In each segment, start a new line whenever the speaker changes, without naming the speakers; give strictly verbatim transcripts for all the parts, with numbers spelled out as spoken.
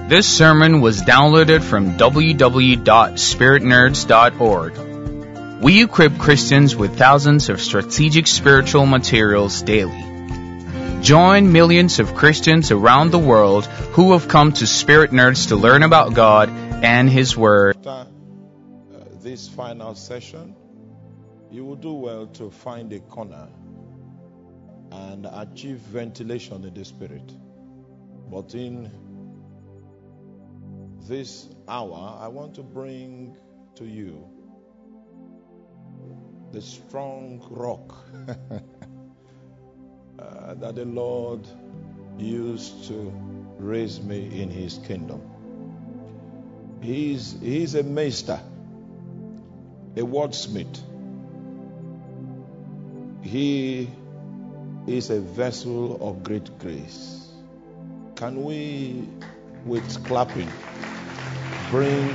This sermon was downloaded from w w w dot spirit nerds dot org. We equip Christians with thousands of strategic spiritual materials daily. Join millions of Christians around the world who have come to Spirit Nerds to learn about God and His Word.
After uh, this final session, you will do well to find a corner and achieve ventilation in the Spirit. But in this hour, I want to bring to you the strong rock uh, that the Lord used to raise me in His kingdom. He's, he's a master, a wordsmith. He is a vessel of great grace. Can we, with clapping, bring...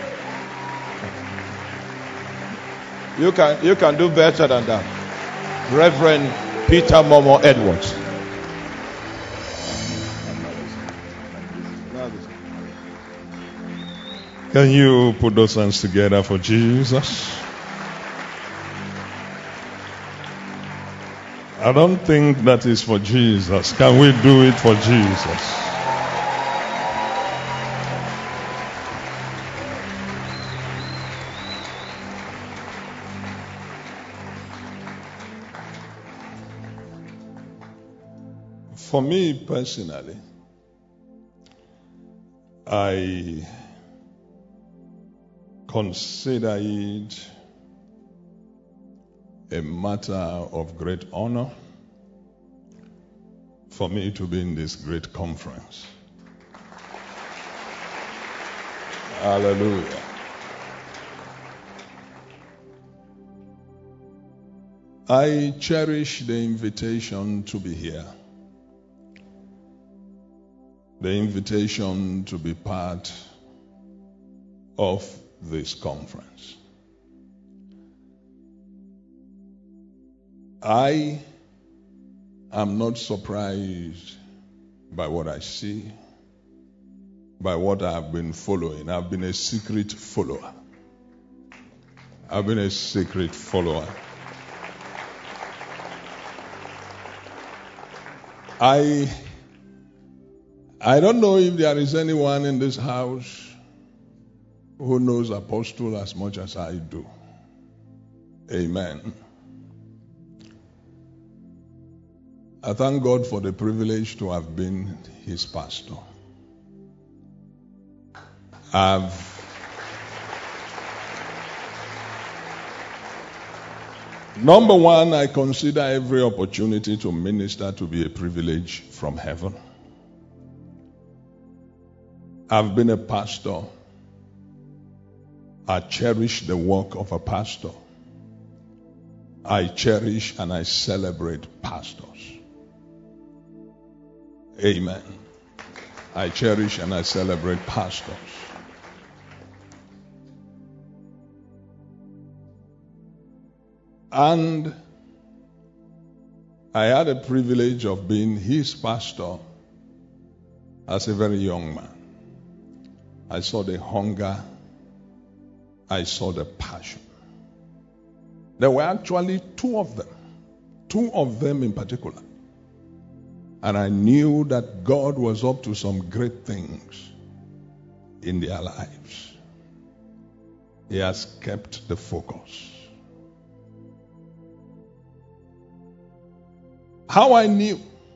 You can, you can do better than that. Reverend Peter Momo Edwards.
Can you put those hands together for Jesus? I don't think that is for Jesus. Can we do it for Jesus? For me personally, I consider it a matter of great honor for me to be in this great conference. Hallelujah. I cherish the invitation to be here. The invitation to be part of this conference. I am not surprised by what I see, by what I've been following. I've been a secret follower. I've been a secret follower. I I don't know if there is anyone in this house who knows Apostle as much as I do. Amen. I thank God for the privilege to have been his pastor. I've Number one, I consider every opportunity to minister to be a privilege from heaven. I've been a pastor. I cherish the work of a pastor. I cherish and I celebrate pastors. Amen. I cherish and I celebrate pastors. And I had a privilege of being his pastor as a very young man. I saw the hunger. I saw the passion. There were actually two of them. Two of them in particular. And I knew that God was up to some great things in their lives. He has kept the focus. How I knew,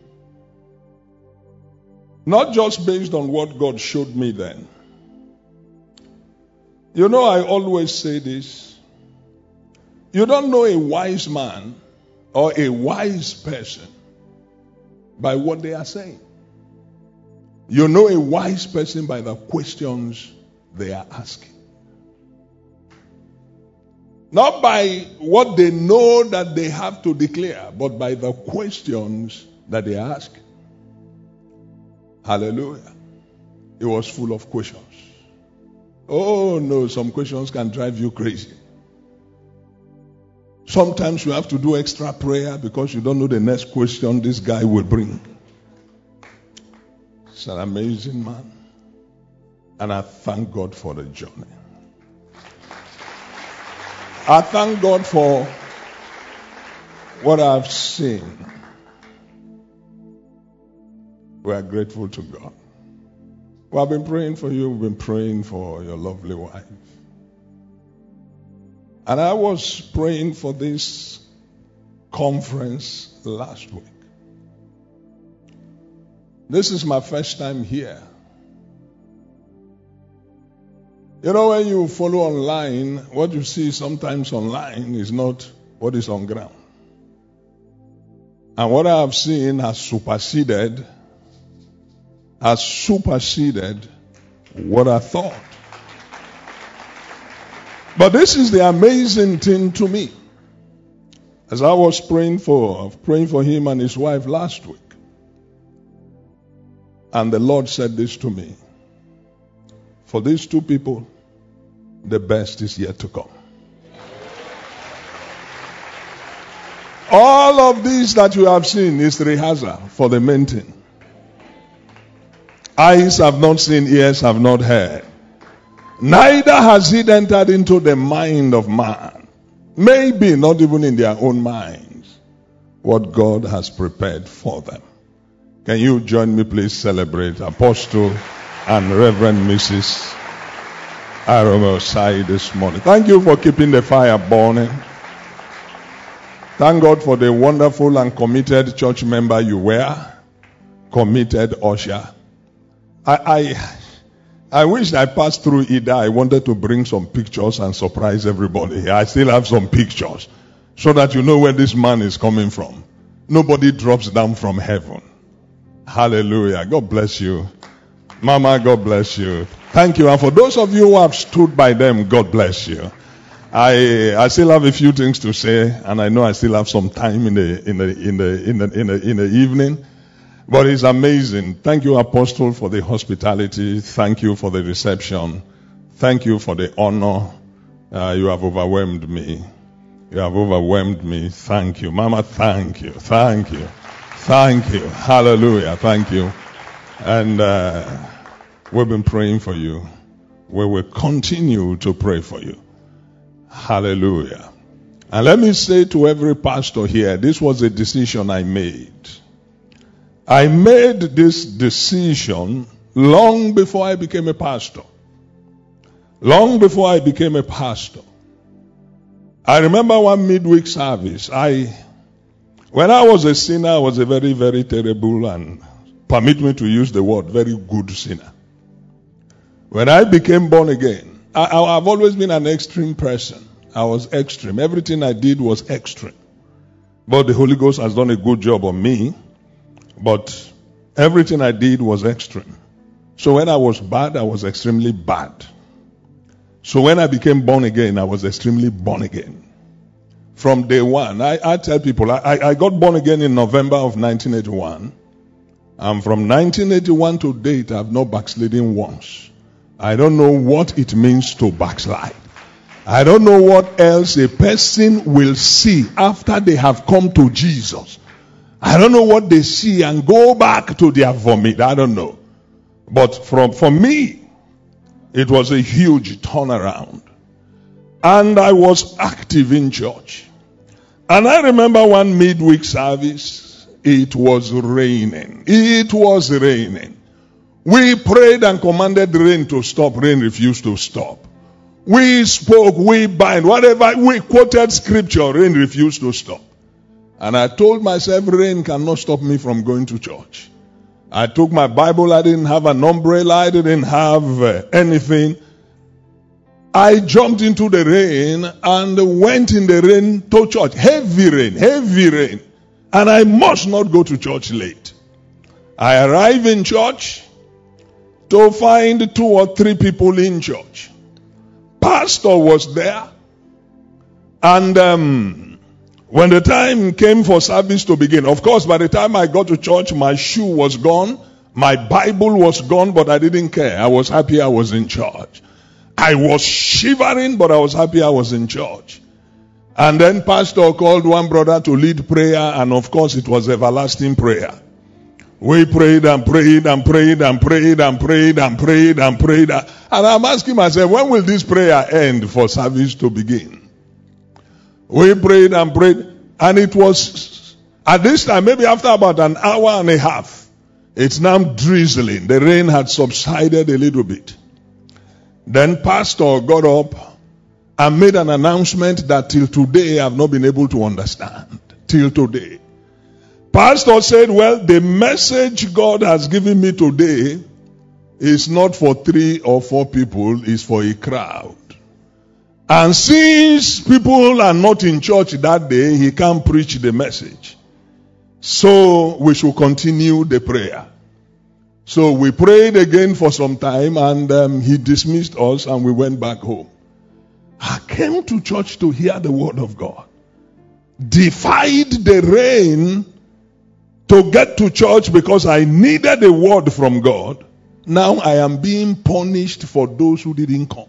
not just based on what God showed me then. You know, I always say this. You don't know a wise man or a wise person by what they are saying. You know a wise person by the questions they are asking. Not by what they know that they have to declare, but by the questions that they ask. Hallelujah. It was full of questions. Oh no, some questions can drive you crazy. Sometimes you have to do extra prayer because you don't know the next question this guy will bring. He's an amazing man. And I thank God for the journey. I thank God for what I've seen. We are grateful to God. We have been praying for you. We've been praying for your lovely wife. And I was praying for this conference last week. This is my first time here. You know, when you follow online, what you see sometimes online is not what is on ground. And what I have seen has superseded, has superseded what I thought. But this is the amazing thing to me. As I was praying for, praying for him and his wife last week, and the Lord said this to me: for these two people, the best is yet to come. All of this that you have seen is rehearsal for the main thing. Eyes have not seen, ears have not heard. Neither has it entered into the mind of man, maybe not even in their own minds, what God has prepared for them. Can you join me, please celebrate Apostle and Reverend Missus Arome Osai this morning. Thank you for keeping the fire burning. Thank God for the wonderful and committed church member you were. Committed usher. I, I, I wish I passed through Ida. I wanted to bring some pictures and surprise everybody. I still have some pictures so that you know where this man is coming from. Nobody drops down from heaven. Hallelujah. God bless you. Mama, God bless you. Thank you. And for those of you who have stood by them, God bless you. I I still have a few things to say, and I know I still have some time in the in the in the in the in the, in the evening. But it's amazing. Thank you, Apostle, for the hospitality. Thank you for the reception. Thank you for the honor. Uh, you have overwhelmed me. You have overwhelmed me. Thank you. Mama, thank you. Thank you. Thank you. Hallelujah. Thank you. And uh, we've been praying for you. We will continue to pray for you. Hallelujah. And let me say to every pastor here, this was a decision I made. I made this decision long before I became a pastor. Long before I became a pastor. I remember one midweek service. I, when I was a sinner, I was a very, very terrible, and permit me to use the word, very good sinner. When I became born again, I, I, I've always been an extreme person. I was extreme. Everything I did was extreme. But the Holy Ghost has done a good job on me. But everything I did was extreme. So when I was bad, I was extremely bad. So when I became born again, I was extremely born again. From day one, I, I tell people, I, I got born again in November of nineteen eighty-one. And from nineteen eighty-one to date, I've not backslidden once. I don't know what it means to backslide. I don't know what else a person will see after they have come to Jesus. I don't know what they see and go back to their vomit. I don't know. But from for me, it was a huge turnaround. And I was active in church. And I remember one midweek service, it was raining. It was raining. We prayed and commanded the rain to stop. Rain refused to stop. We spoke, we bind, whatever, we quoted scripture, rain refused to stop. And I told myself, rain cannot stop me from going to church. I took my Bible, I didn't have an umbrella, I didn't have uh, anything. I jumped into the rain and went in the rain to church. Heavy rain, heavy rain. And I must not go to church late. I arrived in church to find two or three people in church. Pastor was there. And um, when the time came for service to begin, of course, by the time I got to church, my shoe was gone. My Bible was gone, but I didn't care. I was happy I was in church. I was shivering, but I was happy I was in church. And then pastor called one brother to lead prayer, and of course it was everlasting prayer. We prayed and prayed and prayed and prayed and prayed and prayed and prayed. And I'm asking myself, when will this prayer end for service to begin? We prayed and prayed. And it was, at this time, maybe after about an hour and a half, it's now drizzling. The rain had subsided a little bit. Then pastor got up and made an announcement that till today I have not been able to understand. Till today. Pastor said, well, the message God has given me today is not for three or four people, it's for a crowd. And since people are not in church that day, he can't preach the message. So we should continue the prayer. So we prayed again for some time, and um, he dismissed us and we went back home. I came to church to hear the word of God. Defied the rain to get to church because I needed a word from God. Now I am being punished for those who didn't come.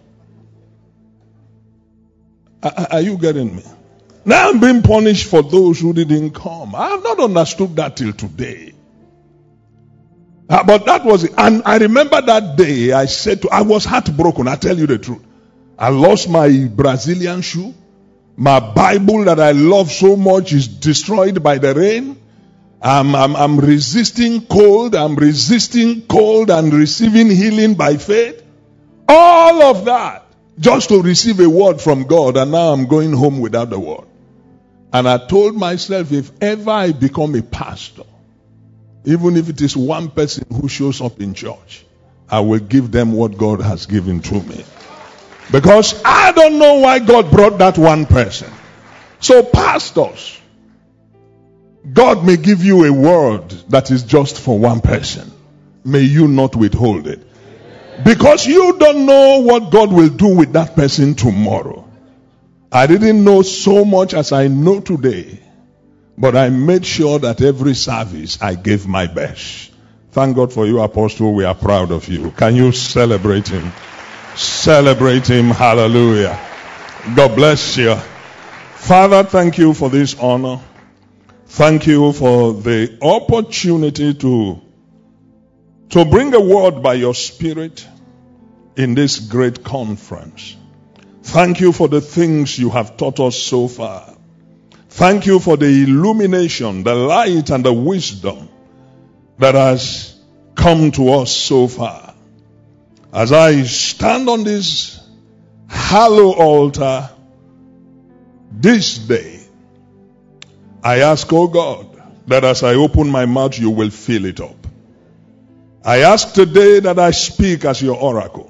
Are, are you getting me? Now I'm being punished for those who didn't come. I have not understood that till today. Uh, but that was it. And I remember that day I said to, I was heartbroken. I tell you the truth. I lost my Brazilian shoe. My Bible that I love so much is destroyed by the rain. I'm, I'm, I'm resisting cold. I'm resisting cold and receiving healing by faith. All of that just to receive a word from God. And now I'm going home without the word. And I told myself, if ever I become a pastor, even if it is one person who shows up in church, I will give them what God has given to me. Because I don't know why God brought that one person. So pastors, God may give you a word that is just for one person. May you not withhold it. Because you don't know what God will do with that person tomorrow. I didn't know so much as I know today. But I made sure that every service I gave my best. Thank God for you, Apostle. We are proud of you. Can you celebrate him? Celebrate him. Hallelujah. God bless you. Father, thank you for this honor. Thank you for the opportunity to, to bring a word by your Spirit in this great conference. Thank you for the things you have taught us so far. Thank you for the illumination, the light and the wisdom that has come to us so far. As I stand on this hallowed altar this day, I ask, oh God, that as I open my mouth, you will fill it up. I ask today that I speak as your oracle.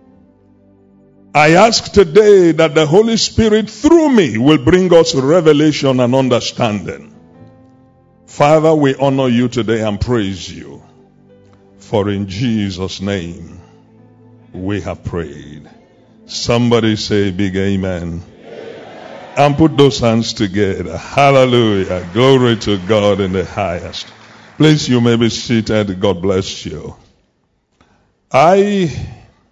I ask today that the Holy Spirit through me will bring us revelation and understanding. Father, we honor you today and praise you. For in Jesus' name we have prayed. Somebody say big amen. Amen. And put those hands together. Hallelujah. Glory to God in the highest. Please, you may be seated. God bless you. I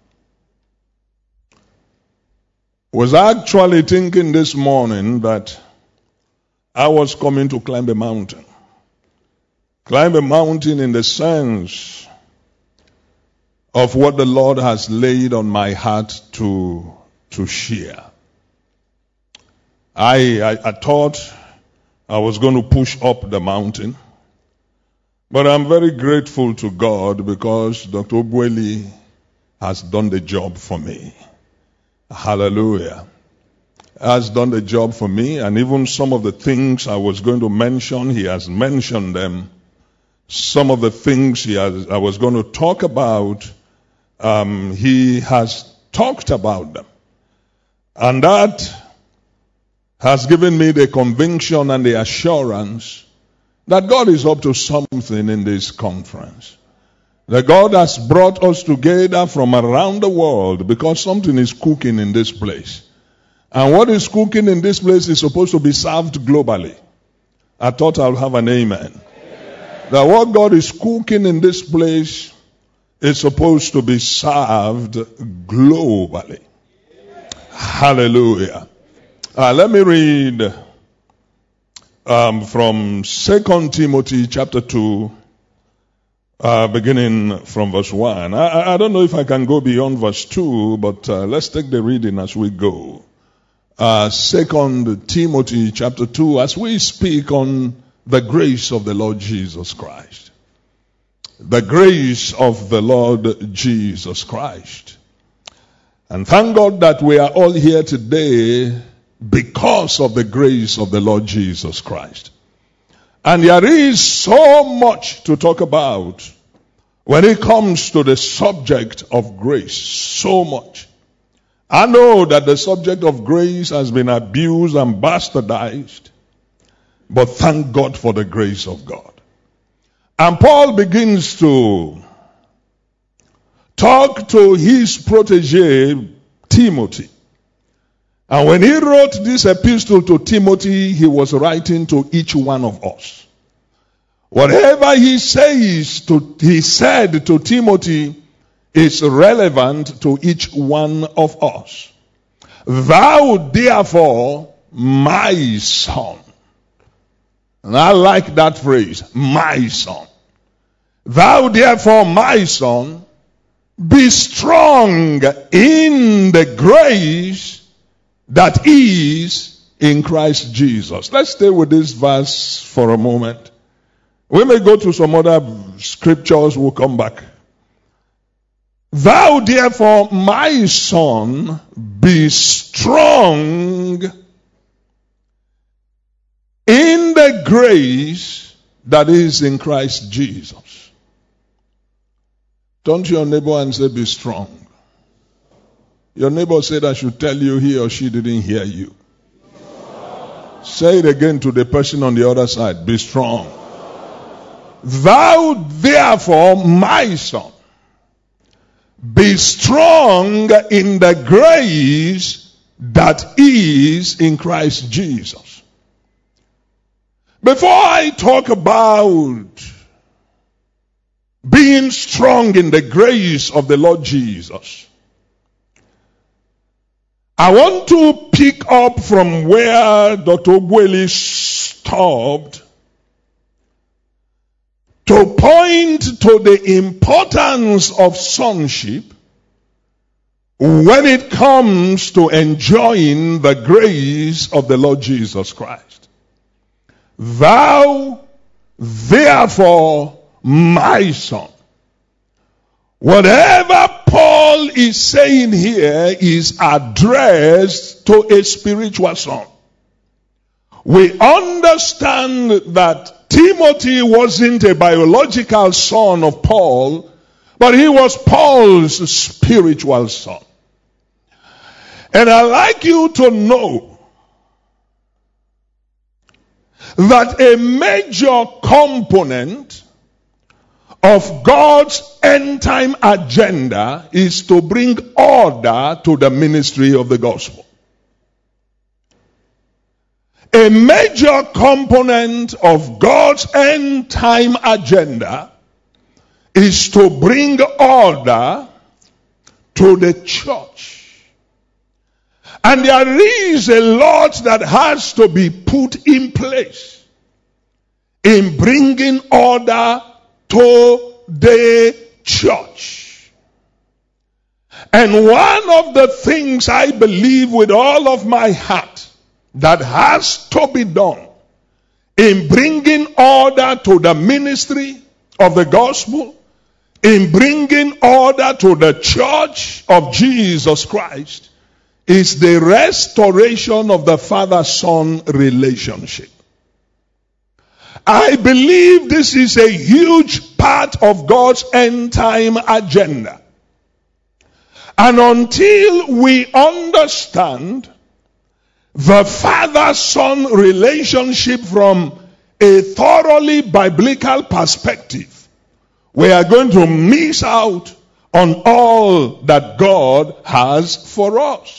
was actually thinking this morning that I was coming to climb a mountain. Climb a mountain in the sense of what the Lord has laid on my heart to, to share. I, I, I thought I was going to push up the mountain. But I'm very grateful to God because Doctor Obueli has done the job for me. Hallelujah. Has done the job for me, and even some of the things I was going to mention, he has mentioned them. Some of the things he has, I was going to talk about, um, he has talked about them. And that has given me the conviction and the assurance that God is up to something in this conference. That God has brought us together from around the world because something is cooking in this place. And what is cooking in this place is supposed to be served globally. I thought I'll have an amen. Amen. That what God is cooking in this place is supposed to be served globally. Amen. Hallelujah. Uh, let me read um, from Second Timothy chapter two, uh, beginning from verse one. I, I don't know if I can go beyond verse two, but uh, let's take the reading as we go. Uh, Second Timothy chapter two, as we speak on the grace of the Lord Jesus Christ. The grace of the Lord Jesus Christ. And thank God that we are all here today because of the grace of the Lord Jesus Christ. And there is so much to talk about when it comes to the subject of grace. So much. I know that the subject of grace has been abused and bastardized, but thank God for the grace of God. And Paul begins to talk to his protege, Timothy. And when he wrote this epistle to Timothy, he was writing to each one of us. Whatever he says to, he said to Timothy is relevant to each one of us. Thou therefore, my son. And I like that phrase, my son. Thou therefore, my son, be strong in the grace that is in Christ Jesus. Let's stay with this verse for a moment. We may go to some other scriptures, we'll come back. Thou therefore, my son, be strong in the grace that is in Christ Jesus. Turn to your neighbor and say, be strong. Your neighbor said I should tell you he or she didn't hear you. Say it again to the person on the other side. Be strong. Thou therefore, my son, be strong in the grace that is in Christ Jesus. Before I talk about being strong in the grace of the Lord Jesus, I want to pick up from where Doctor Ogweli stopped to point to the importance of sonship when it comes to enjoying the grace of the Lord Jesus Christ. Thou, therefore, my son. Whatever Paul is saying here is addressed to a spiritual son. We understand that Timothy wasn't a biological son of Paul, but he was Paul's spiritual son. And I'd like you to know that a major component of God's end-time agenda is to bring order to the ministry of the gospel. A major component of God's end-time agenda is to bring order to the church. And there is a lot that has to be put in place in bringing order to the church. And one of the things I believe with all of my heart that has to be done in bringing order to the ministry of the gospel, in bringing order to the church of Jesus Christ, is the restoration of the father-son relationship. I believe this is a huge part of God's end-time agenda. And until we understand the father-son relationship from a thoroughly biblical perspective, we are going to miss out on all that God has for us.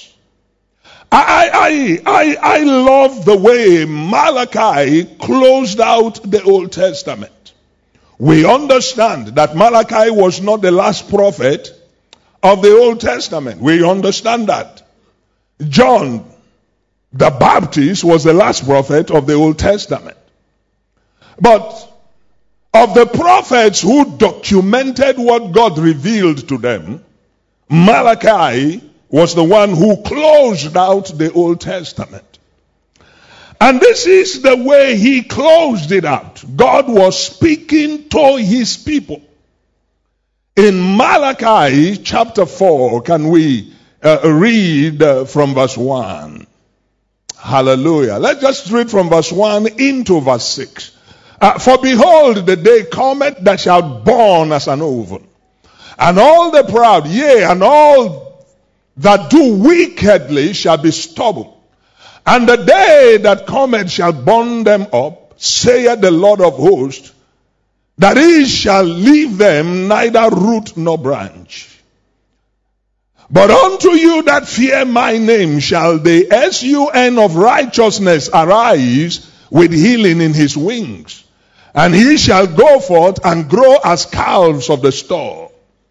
I, I, I, I love the way Malachi closed out the Old Testament. We understand that Malachi was not the last prophet of the Old Testament. We understand that. John the Baptist was the last prophet of the Old Testament. But of the prophets who documented what God revealed to them, Malachi was the one who closed out the Old Testament. And this is the way he closed it out. God was speaking to his people. In Malachi chapter four, can we uh, read uh, from verse one? Hallelujah. Let's just read from verse one into verse six. Uh, For behold, the day cometh that shall burn as an oven, and all the proud, yea, and all that do wickedly shall be stubble. And the day that cometh shall burn them up, saith the Lord of hosts, that he shall leave them neither root nor branch. But unto you that fear my name shall the S U N of righteousness arise with healing in his wings. And he shall go forth and grow as calves of the stall.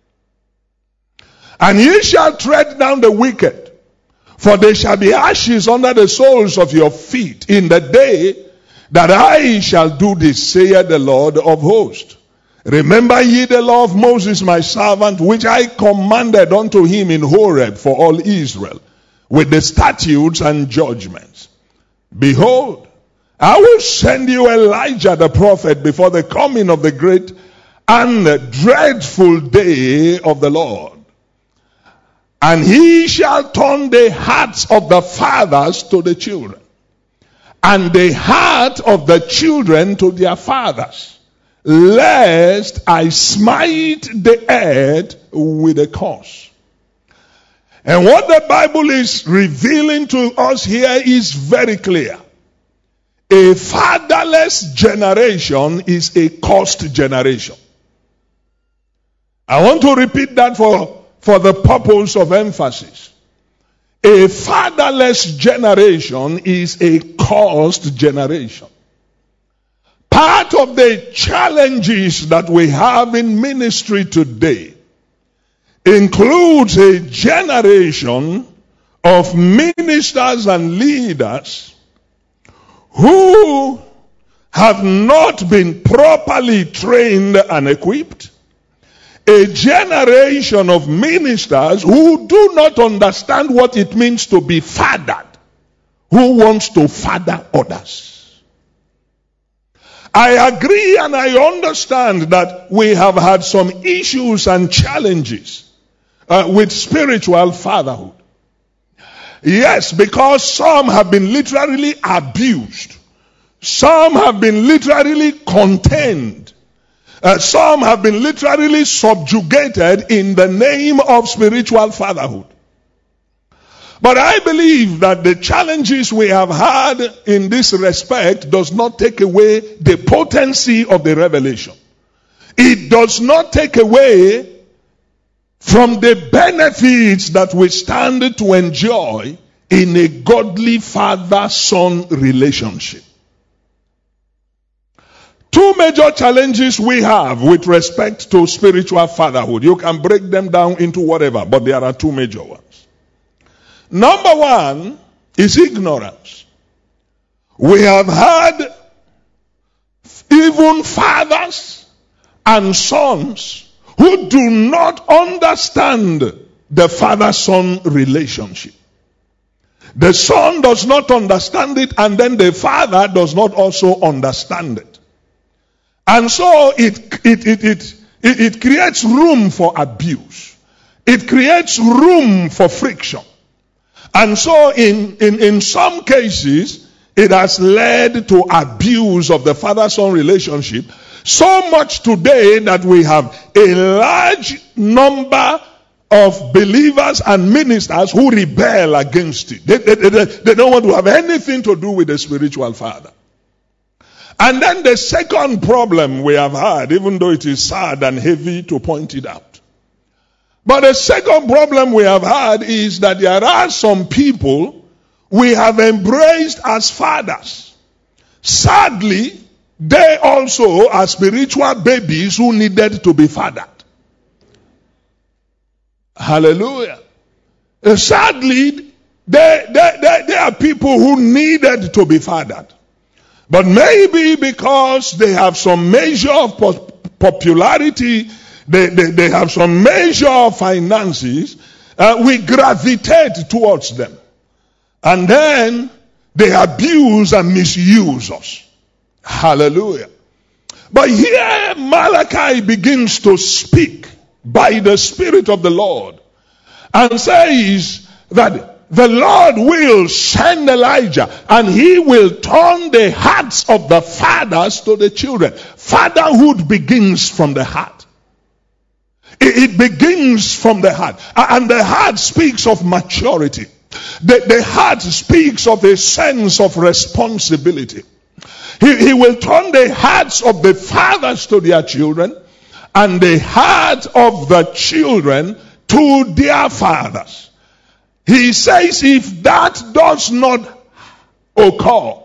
And ye shall tread down the wicked, for they shall be ashes under the soles of your feet in the day that I shall do this, saith the Lord of hosts. Remember ye the law of Moses my servant, which I commanded unto him in Horeb for all Israel, with the statutes and judgments. Behold, I will send you Elijah the prophet before the coming of the great and dreadful day of the Lord. And he shall turn the hearts of the fathers to the children, and the heart of the children to their fathers, lest I smite the earth with a curse. And what the Bible is revealing to us here is very clear. A fatherless generation is a cursed generation. I want to repeat that for For the purpose of emphasis. A fatherless generation is a cursed generation. Part of the challenges that we have in ministry today includes a generation of ministers and leaders who have not been properly trained and equipped. A generation of ministers who do not understand what it means to be fathered, who wants to father others. I agree and I understand that we have had some issues and challenges uh, with spiritual fatherhood. Yes, because some have been literally abused. Some have been literally contained. Uh, some have been literally subjugated in the name of spiritual fatherhood. But I believe that the challenges we have had in this respect does not take away the potency of the revelation. It does not take away from the benefits that we stand to enjoy in a godly father-son relationship. Two major challenges we have with respect to spiritual fatherhood. You can break them down into whatever, but there are two major ones. Number one is ignorance. We have had even fathers and sons who do not understand the father-son relationship. The son does not understand it, and then the father does not also understand it. And so it, it, it, it, it, it creates room for abuse. It creates room for friction. And so in, in, in some cases, it has led to abuse of the father-son relationship. So much today that we have a large number of believers and ministers who rebel against it. They, they, they, they don't want to have anything to do with the spiritual father. And then the second problem we have had, even though it is sad and heavy to point it out. But the second problem we have had is that there are some people we have embraced as fathers. Sadly, they also are spiritual babies who needed to be fathered. Hallelujah. Sadly, they, they, they, they are people who needed to be fathered. But maybe because they have some measure of popularity, they, they, they have some measure of finances, uh, we gravitate towards them. And then they abuse and misuse us. Hallelujah. But here Malachi begins to speak by the Spirit of the Lord and says that the Lord will send Elijah and he will turn the hearts of the fathers to the children. Fatherhood begins from the heart. It, it begins from the heart. And the heart speaks of maturity. The, the heart speaks of a sense of responsibility. He, he will turn the hearts of the fathers to their children and the heart of the children to their fathers. He says, if that does not occur,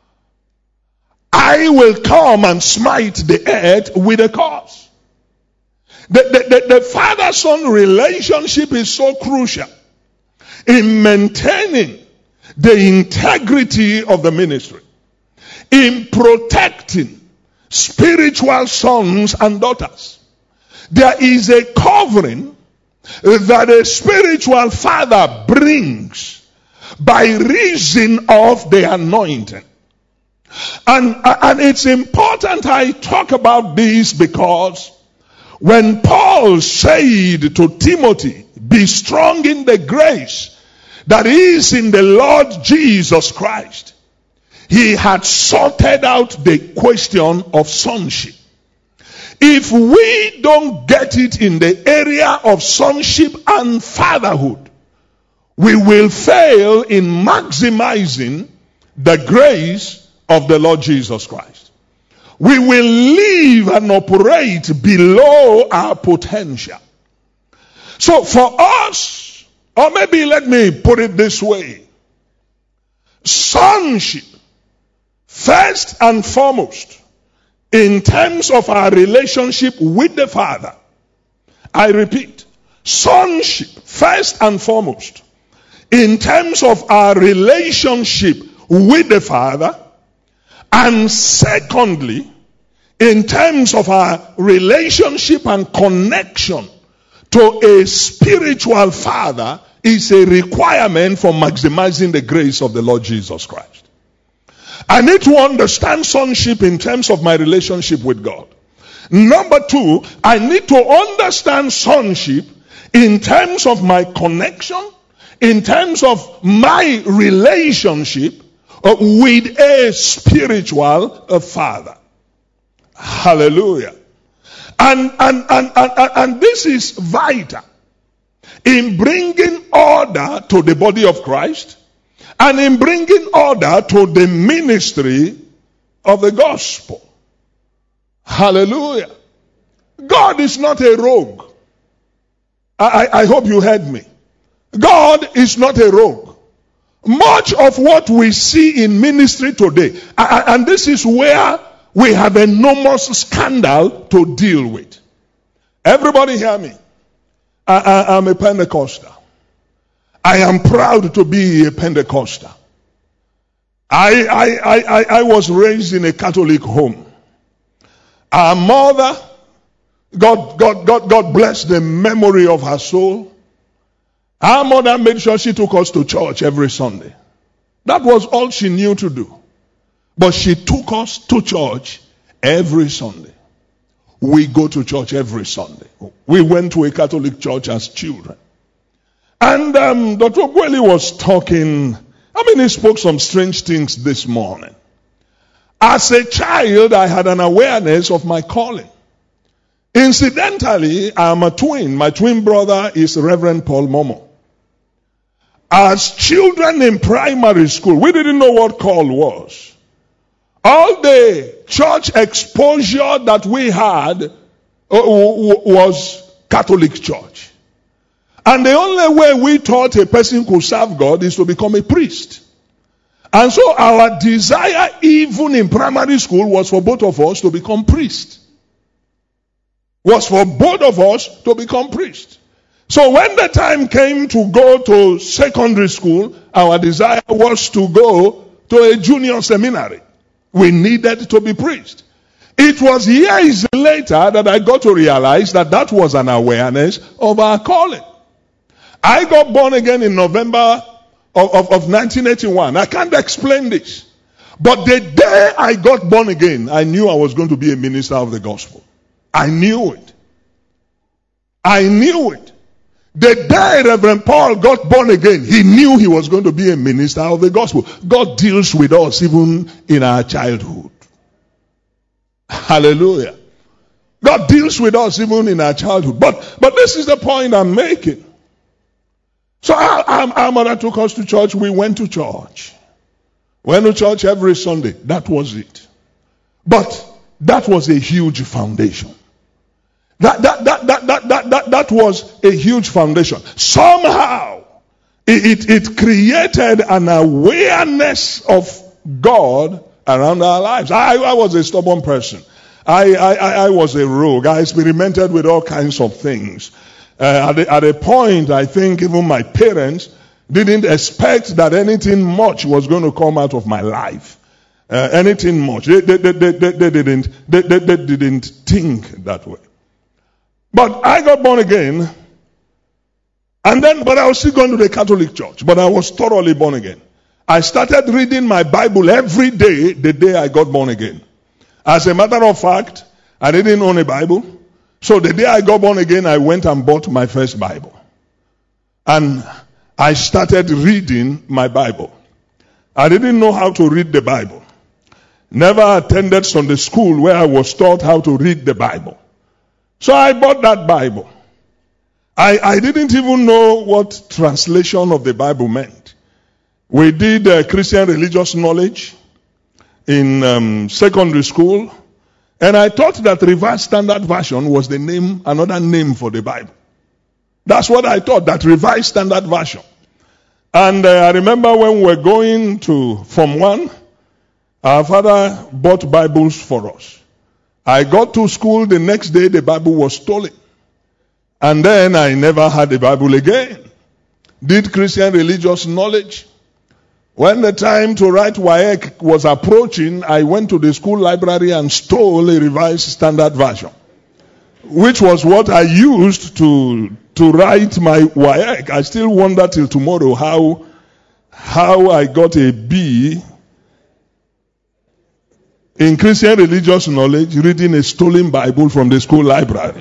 I will come and smite the earth with a curse. The, the, the, the father-son relationship is so crucial in maintaining the integrity of the ministry, in protecting spiritual sons and daughters. There is a covering that a spiritual father brings by reason of the anointing. And, and it's important I talk about this because when Paul said to Timothy, be strong in the grace that is in the Lord Jesus Christ, he had sorted out the question of sonship. If we don't get it in the area of sonship and fatherhood, we will fail in maximizing the grace of the Lord Jesus Christ. We will live and operate below our potential. So for us, or maybe let me put it this way, sonship, first and foremost, in terms of our relationship with the Father. I repeat, sonship, first and foremost, in terms of our relationship with the Father, and secondly, in terms of our relationship and connection to a spiritual father, is a requirement for maximizing the grace of the Lord Jesus Christ. I need to understand sonship in terms of my relationship with God. Number two, I need to understand sonship in terms of my connection, in terms of my relationship uh, with a spiritual uh, father. Hallelujah. And, and, and, and, and this is vital in bringing order to the body of Christ and in bringing order to the ministry of the gospel. Hallelujah. God is not a rogue. I, I, I hope you heard me. God is not a rogue. Much of what we see in ministry today, and this is where we have enormous scandal to deal with. Everybody hear me. I, I, I'm a Pentecostal. I am proud to be a Pentecostal. I, I, I, I was raised in a Catholic home. Our mother, God, God, God, God bless the memory of her soul. Our mother made sure she took us to church every Sunday. That was all she knew to do. But she took us to church every Sunday. We go to church every Sunday. We went to a Catholic church as children. And um, Doctor Ogweli was talking, I mean, he spoke some strange things this morning. As a child, I had an awareness of my calling. Incidentally, I'm a twin. My twin brother is Reverend Paul Momo. As children in primary school, we didn't know what call was. All the church exposure that we had uh, was Catholic church. And the only way we thought a person could serve God is to become a priest. And so our desire, even in primary school, was for both of us to become priests. Was for both of us to become priests. So when the time came to go to secondary school, our desire was to go to a junior seminary. we needed to be preached. It was years later that I got to realize that that was an awareness of our calling. I got born again in November of, of, of nineteen eighty-one. I can't explain this. But the day I got born again, I knew I was going to be a minister of the gospel. I knew it. I knew it. The day Reverend Paul got born again, he knew he was going to be a minister of the gospel. God deals with us even in our childhood. Hallelujah. God deals with us even in our childhood. But but this is the point I'm making. So our, our, our mother took us to church. We went to church. Went to church every Sunday. That was it. But that was a huge foundation. That that that that that that that, that was a huge foundation. Somehow it, it, it created an awareness of God around our lives. I, I was a stubborn person. I, I, I was a rogue. I experimented with all kinds of things. Uh, at, a, at a point, I think even my parents didn't expect that anything much was going to come out of my life. Uh, anything much. They, they, they, they, they, didn't, they, they, they didn't think that way. But I got born again. And then, but I was still going to the Catholic Church. But I was thoroughly born again. I started reading my Bible every day the day I got born again. As a matter of fact, I didn't own a Bible. So the day I got born again, I went and bought my first Bible. And I started reading my Bible. I didn't know how to read the Bible. Never attended Sunday school where I was taught how to read the Bible. So I bought that Bible. I, I didn't even know what translation of the Bible meant. We did uh, Christian religious knowledge in um, secondary school, and I thought that Revised Standard Version was the name, another name for the Bible. That's what I thought, that Revised Standard Version. And uh, I remember when we were going to Form one, our father bought Bibles for us. I got to school the next day, the Bible was stolen. And then I never had a Bible again. Did Christian religious knowledge. When the time to write W A E C was approaching, I went to the school library and stole a Revised Standard Version, which was what I used to to write my W A E C. I still wonder till tomorrow how how I got a B in Christian religious knowledge reading a stolen Bible from the school library.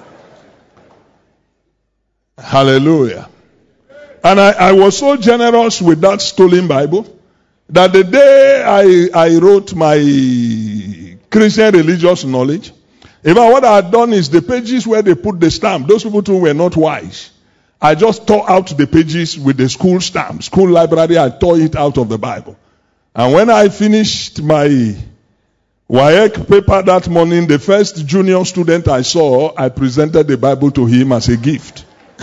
Hallelujah. And I, I was so generous with that stolen Bible that the day I, I wrote my Christian religious knowledge, even what I had done is the pages where they put the stamp, those people too were not wise. I just tore out the pages with the school stamp. School library, I tore it out of the Bible. And when I finished my W A E C paper that morning, the first junior student I saw, I presented the Bible to him as a gift.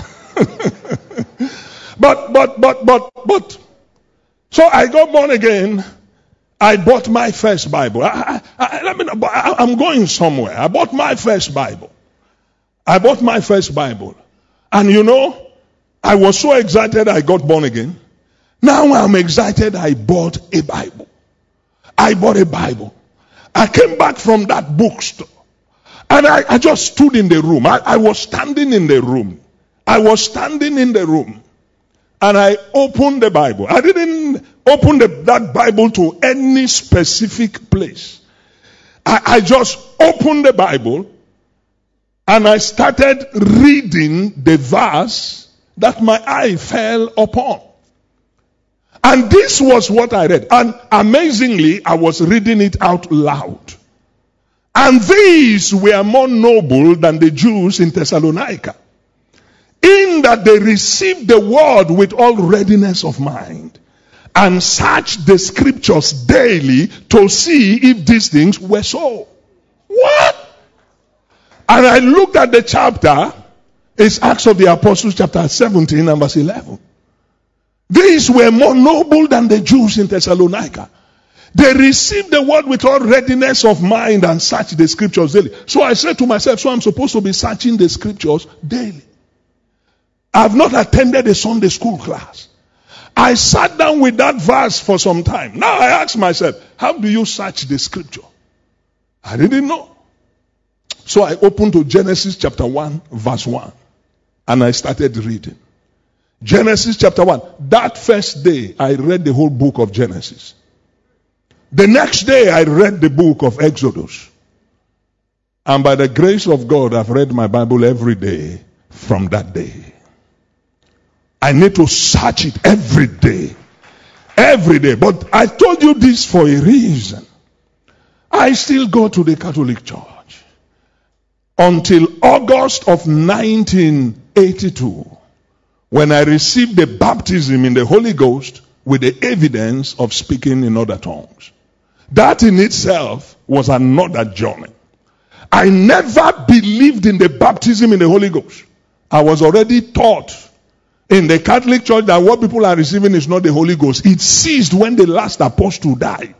but, but, but, but, but, so I got born again. I bought my first Bible. I, I, I, mean, I, I'm going somewhere. I bought my first Bible. I bought my first Bible. And you know, I was so excited I got born again. Now I'm excited I bought a Bible. I bought a Bible. I came back from that bookstore. And I, I just stood in the room. I, I was standing in the room. I was standing in the room. And I opened the Bible. I didn't open the, that Bible to any specific place. I, I just opened the Bible and I started reading the verse that my eye fell upon. And this was what I read. And amazingly, I was reading it out loud. And these were more noble than the Jews in Thessalonica, in that they received the word with all readiness of mind, and searched the scriptures daily to see if these things were so. What? And I looked at the chapter. It's Acts of the Apostles chapter seventeen and verse eleven. These were more noble than the Jews in Thessalonica. They received the word with all readiness of mind and searched the scriptures daily. So I said to myself, so I'm supposed to be searching the scriptures daily. I have not attended a Sunday school class. I sat down with that verse for some time. Now I ask myself, how do you search the scripture? I didn't know. So I opened to Genesis chapter one, verse one. And I started reading. Genesis chapter one. That first day, I read the whole book of Genesis. The next day, I read the book of Exodus. And by the grace of God, I've read my Bible every day from that day. I need to search it every day. Every day. But I told you this for a reason. I still go to the Catholic Church. Until August of nineteen eighty-two, when I received the baptism in the Holy Ghost with the evidence of speaking in other tongues. That in itself was another journey. I never believed in the baptism in the Holy Ghost. I was already taught in the Catholic Church that what people are receiving is not the Holy Ghost. It ceased when the last apostle died.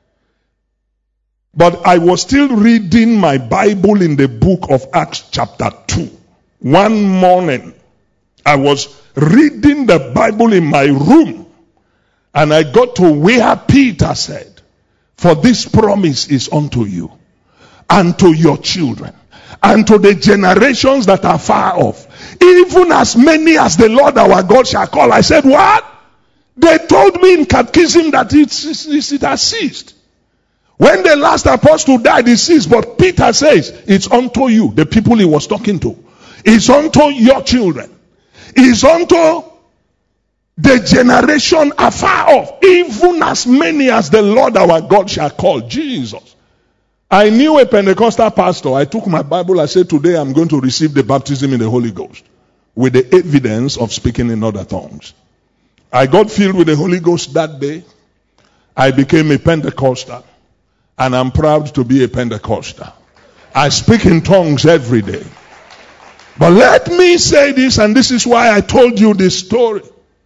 But I was still reading my Bible in the book of Acts chapter two. One morning, I was reading the Bible in my room. And I got to where Peter said, for this promise is unto you, and to your children, and to the generations that are far off, even as many as the Lord our God shall call. I said, what? They told me in catechism that it, it, it has ceased. When the last apostle died, it ceased. But Peter says, it's unto you, the people he was talking to. It's unto your children. It's unto the generation afar off, even as many as the Lord our God shall call. Jesus. I knew a Pentecostal pastor. I took my Bible. I said, today I'm going to receive the baptism in the Holy Ghost with the evidence of speaking in other tongues. I got filled with the Holy Ghost that day. I became a Pentecostal. And I'm proud to be a Pentecostal. I speak in tongues every day. But let me say this, and this is why I told you this story.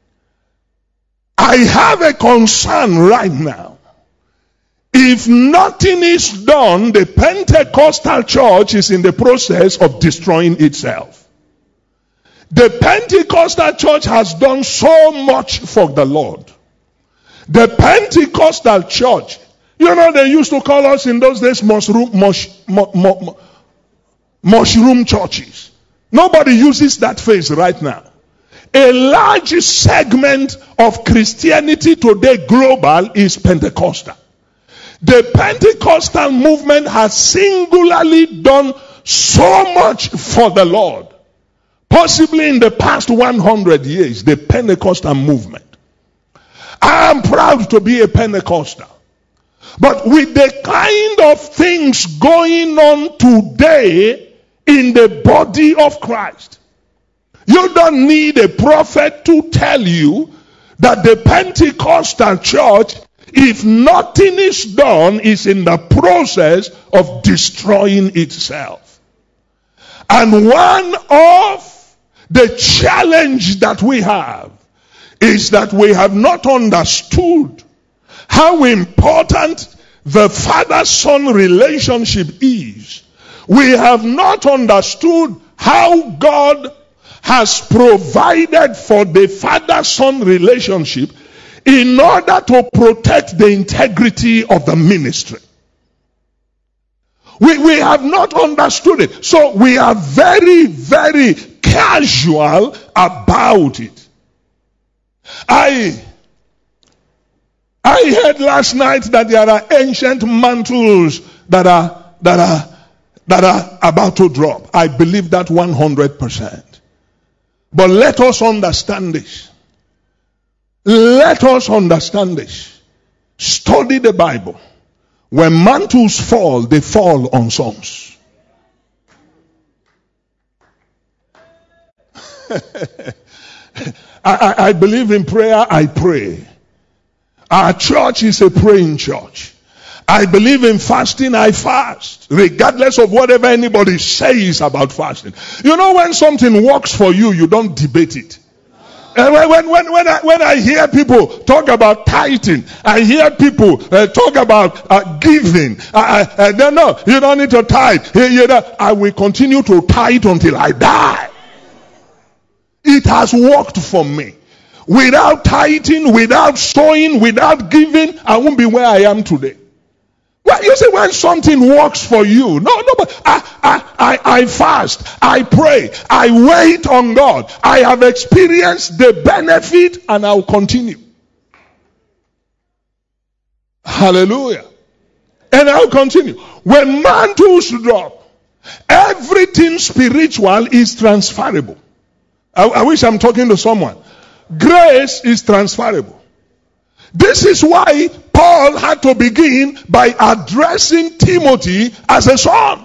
I have a concern right now. If nothing is done, the Pentecostal church is in the process of destroying itself. The Pentecostal church has done so much for the Lord. The Pentecostal church, you know, they used to call us in those days mushroom, mush, mu, mu, mushroom churches. Nobody uses that phrase right now. A large segment of Christianity today global is Pentecostal. The Pentecostal movement has singularly done so much for the Lord. Possibly in the past one hundred years, the Pentecostal movement. I am proud to be a Pentecostal. But with the kind of things going on today in the body of Christ, you don't need a prophet to tell you that the Pentecostal church, if nothing is done, is in the process of destroying itself. And one of the challenge that we have is that we have not understood how important the father-son relationship is. We have not understood how God has provided for the father-son relationship in order to protect the integrity of the ministry. We, we have not understood it. So we are very, very casual about it. I... I heard last night that there are ancient mantles that are that are that are about to drop. I believe that one hundred percent. But let us understand this. Let us understand this. Study the Bible. When mantles fall, they fall on sons. I, I, I believe in prayer. I pray. Our church is a praying church. I believe in fasting. I fast, regardless of whatever anybody says about fasting. You know, when something works for you, you don't debate it. And when, when, when, when, I, when I hear people talk about tithing, I hear people uh, talk about uh, giving. I, I, I don't know. You don't need to tithe. You, you know, I will continue to tithe until I die. It has worked for me. without tithing, without sowing, without giving, I won't be where I am today. Well, you see, when something works for you, no, no, but I, I, I, I fast, I pray, I wait on God, I have experienced the benefit, and I'll continue. Hallelujah. And I'll continue. When mantles drop, everything spiritual is transferable. I, I wish I'm talking to someone. Grace is transferable. This is why Paul had to begin by addressing Timothy as a son.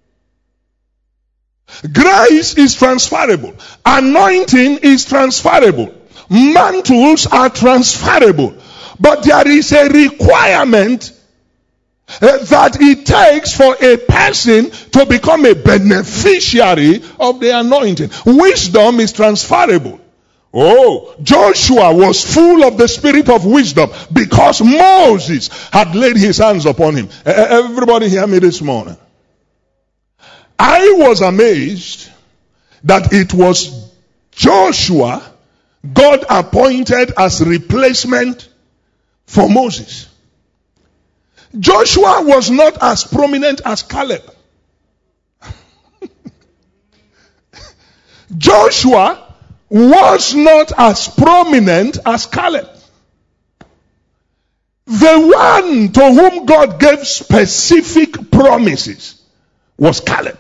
Grace is transferable. Anointing is transferable. Mantles are transferable. But there is a requirement that it takes for a person to become a beneficiary of the anointing. Wisdom is transferable. Oh, Joshua was full of the spirit of wisdom because Moses had laid his hands upon him. Everybody hear me this morning. I was amazed that it was Joshua God appointed as replacement for Moses. Joshua was not as prominent as Caleb. Joshua was not as prominent as Caleb. The one to whom God gave specific promises was Caleb.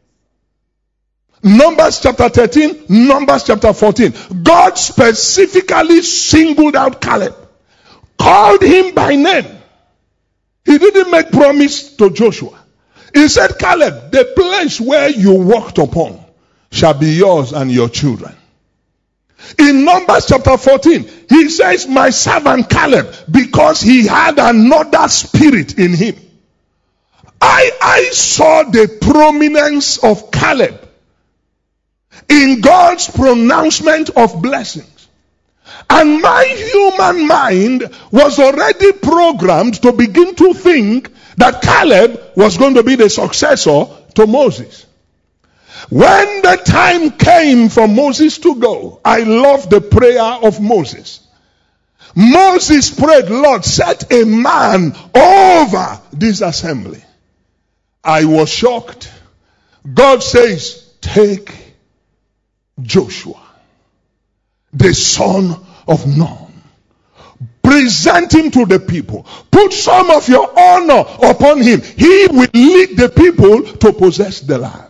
Numbers chapter thirteen, Numbers chapter fourteen. God specifically singled out Caleb, called him by name. He didn't make promise to Joshua. He said, Caleb, the place where you walked upon shall be yours and your children. In Numbers chapter fourteen, he says, my servant Caleb, because he had another spirit in him. I, I saw the prominence of Caleb in God's pronouncement of blessings. And my human mind was already programmed to begin to think that Caleb was going to be the successor to Moses. When the time came for Moses to go, I love the prayer of Moses. Moses prayed, Lord, set a man over this assembly. I was shocked. God says, take Joshua, the son of Nun. Present him to the people. Put some of your honor upon him. He will lead the people to possess the land.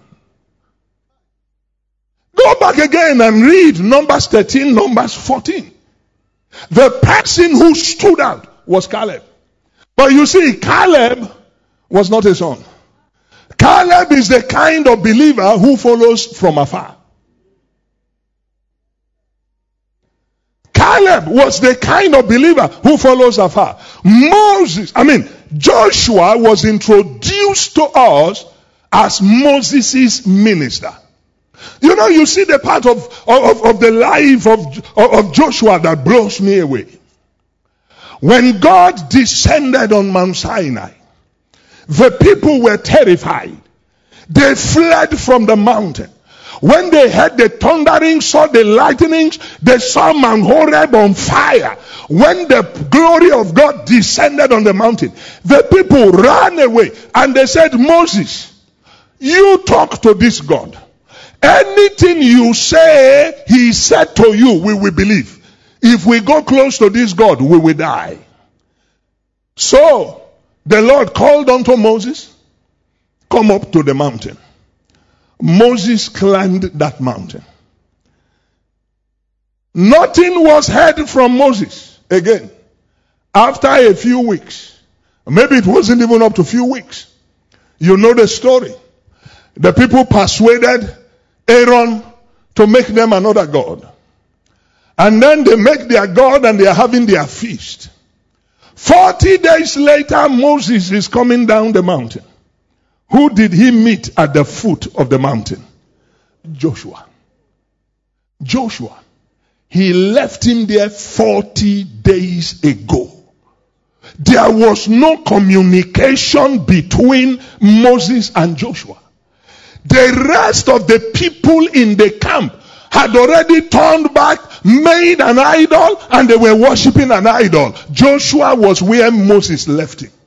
Go back again and read Numbers thirteen, Numbers fourteen. The person who stood out was Caleb. But you see, Caleb was not a son. Caleb is the kind of believer who follows from afar. Caleb was the kind of believer who follows afar. Moses, I mean, Joshua was introduced to us as Moses' minister. You know, you see the part of, of, of the life of, of Joshua that blows me away. When God descended on Mount Sinai, the people were terrified. They fled from the mountain. When they heard the thunderings, saw the lightnings, they saw Mount Horeb on fire. When the glory of God descended on the mountain, the people ran away and they said, Moses, you talk to this God. Anything you say he said to you, we will believe. If we go close to this God, we will die. So the Lord called unto Moses, come up to the mountain. Moses climbed that mountain. Nothing was heard from Moses again. After a few weeks, maybe it wasn't even up to a few weeks. You know the story. The people persuaded Aaron to make them another god. And then they make their god and they are having their feast. Forty days later, Moses is coming down the mountain. Who did he meet at the foot of the mountain? Joshua. Joshua. He left him there forty days ago. There was no communication between Moses and Joshua. The rest of the people in the camp had already turned back, made an idol, and they were worshiping an idol. Joshua was where Moses left him.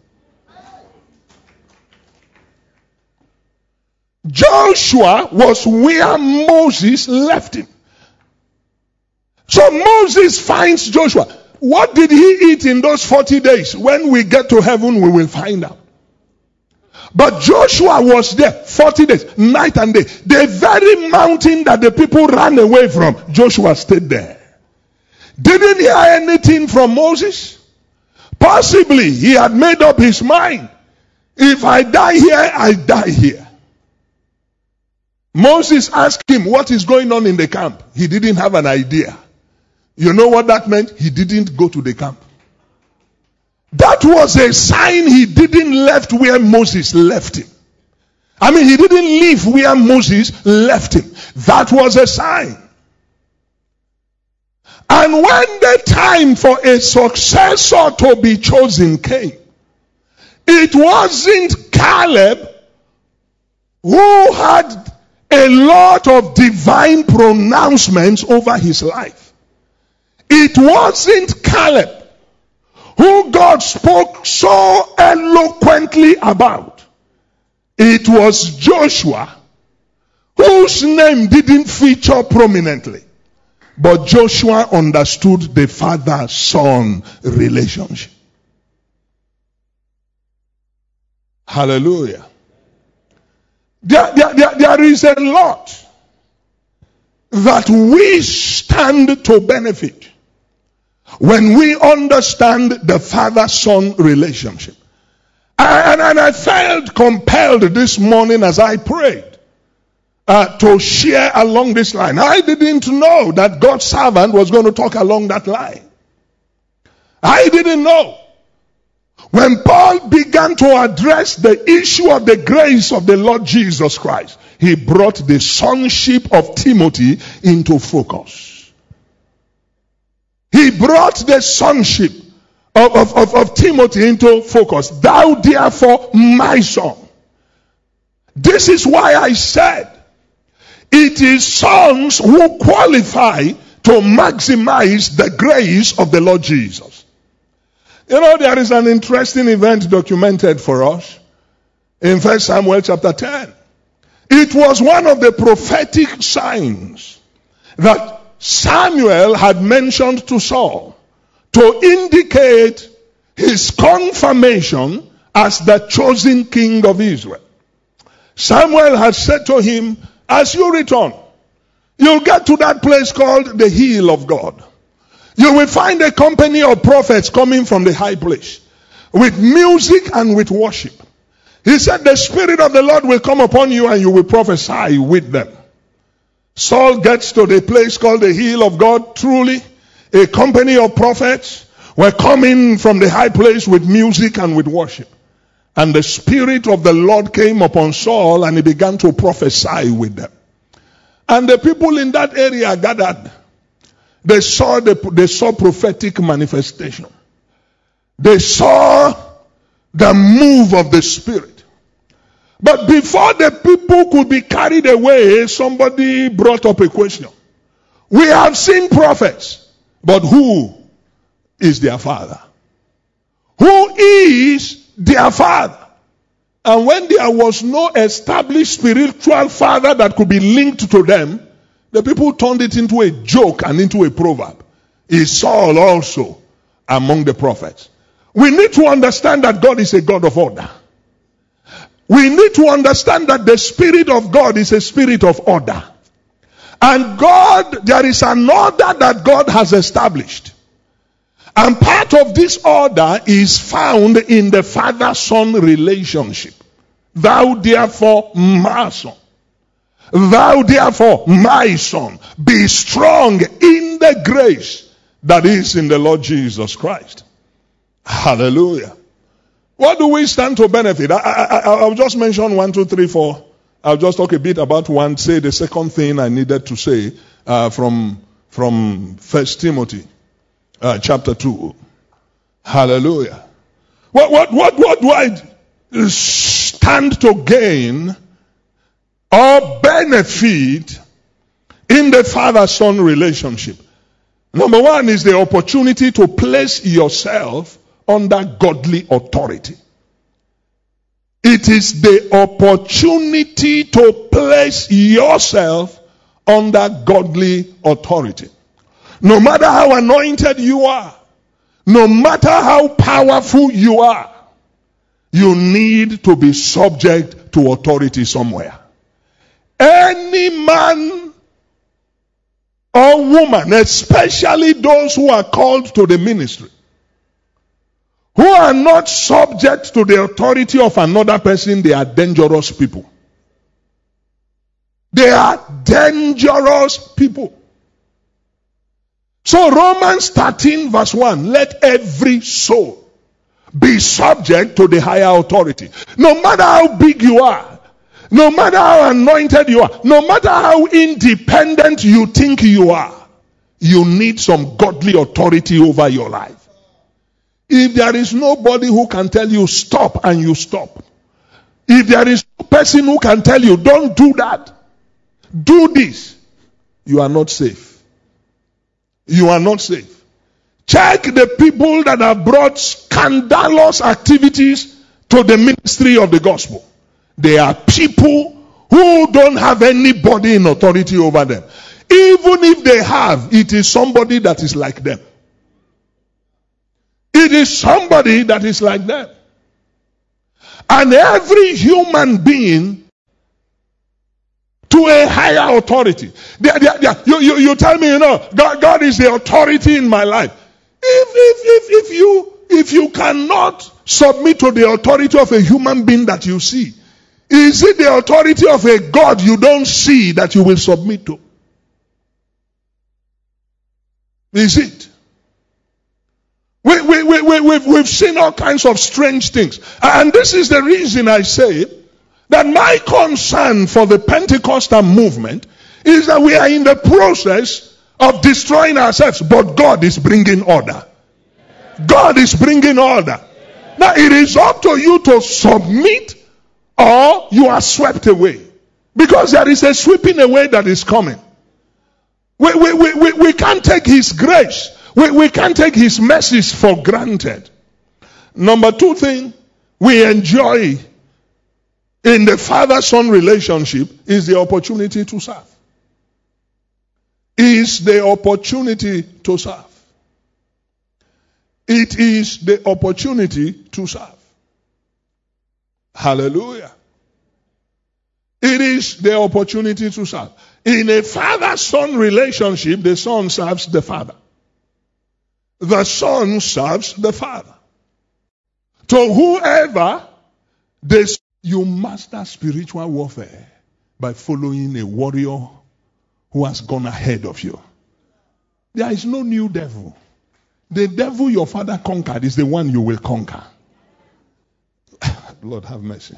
Joshua was where Moses left him. So Moses finds Joshua. What did he eat in those forty days? When we get to heaven, we will find out. But Joshua was there forty days, night and day. The very mountain that the people ran away from, Joshua stayed there. Didn't hear anything from Moses? Possibly he had made up his mind. If I die here, I die here. Moses asked him what is going on in the camp. He didn't have an idea. You know what that meant? He didn't go to the camp. That was a sign he didn't left where Moses left him. I mean, he didn't leave where Moses left him. That was a sign. And when the time for a successor to be chosen came, it wasn't Caleb who had a lot of divine pronouncements over his life. It wasn't Caleb who God spoke so eloquently about. It was Joshua, whose name didn't feature prominently. But Joshua understood the father-son relationship. Hallelujah. There, there, there, there is a lot that we stand to benefit when we understand the father-son relationship. And, and I felt compelled this morning as I prayed uh, to share along this line. I didn't know that God's servant was going to talk along that line. I didn't know. When Paul began to address the issue of the grace of the Lord Jesus Christ, he brought the sonship of Timothy into focus. He brought the sonship of, of, of, of Timothy into focus. Thou therefore, my son. This is why I said it is sons who qualify to maximize the grace of the Lord Jesus. You know, there is an interesting event documented for us in First Samuel chapter ten. It was one of the prophetic signs that Samuel had mentioned to Saul to indicate his confirmation as the chosen king of Israel. Samuel had said to him, as you return, you'll get to that place called the hill of God. You will find a company of prophets coming from the high place with music and with worship. He said, the Spirit of the Lord will come upon you and you will prophesy with them. Saul gets to the place called the hill of God. Truly, a company of prophets were coming from the high place with music and with worship. And the Spirit of the Lord came upon Saul and he began to prophesy with them. And the people in that area gathered. They saw the, they saw prophetic manifestation. They saw the move of the Spirit. But before the people could be carried away, somebody brought up a question. We have seen prophets, but who is their father? Who is their father? And when there was no established spiritual father that could be linked to them, the people turned it into a joke and into a proverb. Is Saul also among the prophets? We need to understand that God is a God of order. We need to understand that the Spirit of God is a spirit of order. And God, there is an order that God has established. And part of this order is found in the father-son relationship. Thou therefore, my son. Thou therefore, my son, be strong in the grace that is in the Lord Jesus Christ. Hallelujah. What do we stand to benefit? I, I, I, I'll just mention one, two, three, four. I'll just talk a bit about one. Say the second thing I needed to say uh, from from First Timothy uh, chapter two. Hallelujah. What what what what do I stand to gain or benefit in the father-son relationship. Number one is the opportunity to place yourself under godly authority. It is the opportunity to place yourself under godly authority. No matter how anointed you are, no matter how powerful you are, you need to be subject to authority somewhere. Any man or woman, especially those who are called to the ministry, who are not subject to the authority of another person, they are dangerous people. They are dangerous people. So Romans thirteen verse one, let every soul be subject to the higher authority. No matter how big you are, no matter how anointed you are, no matter how independent you think you are, you need some godly authority over your life. If there is nobody who can tell you stop and you stop, if there is no person who can tell you don't do that, do this, you are not safe. You are not safe. Check the people that have brought scandalous activities to the ministry of the gospel. They are people who don't have anybody in authority over them. Even if they have, it is somebody that is like them. It is somebody that is like them. And every human being to a higher authority. They, they, they, you, you, you tell me, you know, God, God is the authority in my life. If, if, if, if you, if you cannot submit to the authority of a human being that you see, is it the authority of a God you don't see that you will submit to? Is it? We, we, we, we, we've, we've seen all kinds of strange things. And this is the reason I say that my concern for the Pentecostal movement is that we are in the process of destroying ourselves, but God is bringing order. God is bringing order. Now it is up to you to submit or you are swept away. Because there is a sweeping away that is coming. We, we, we, we, we can't take His grace. We, we can't take His mercies for granted. Number two thing we enjoy in the father-son relationship is the opportunity to serve. Is the opportunity to serve. It is the opportunity to serve. Hallelujah. It is the opportunity to serve. In a father-son relationship, the son serves the father. The son serves the father. To whoever this, you master spiritual warfare by following a warrior who has gone ahead of you. There is no new devil. The devil your father conquered is the one you will conquer. Lord have mercy.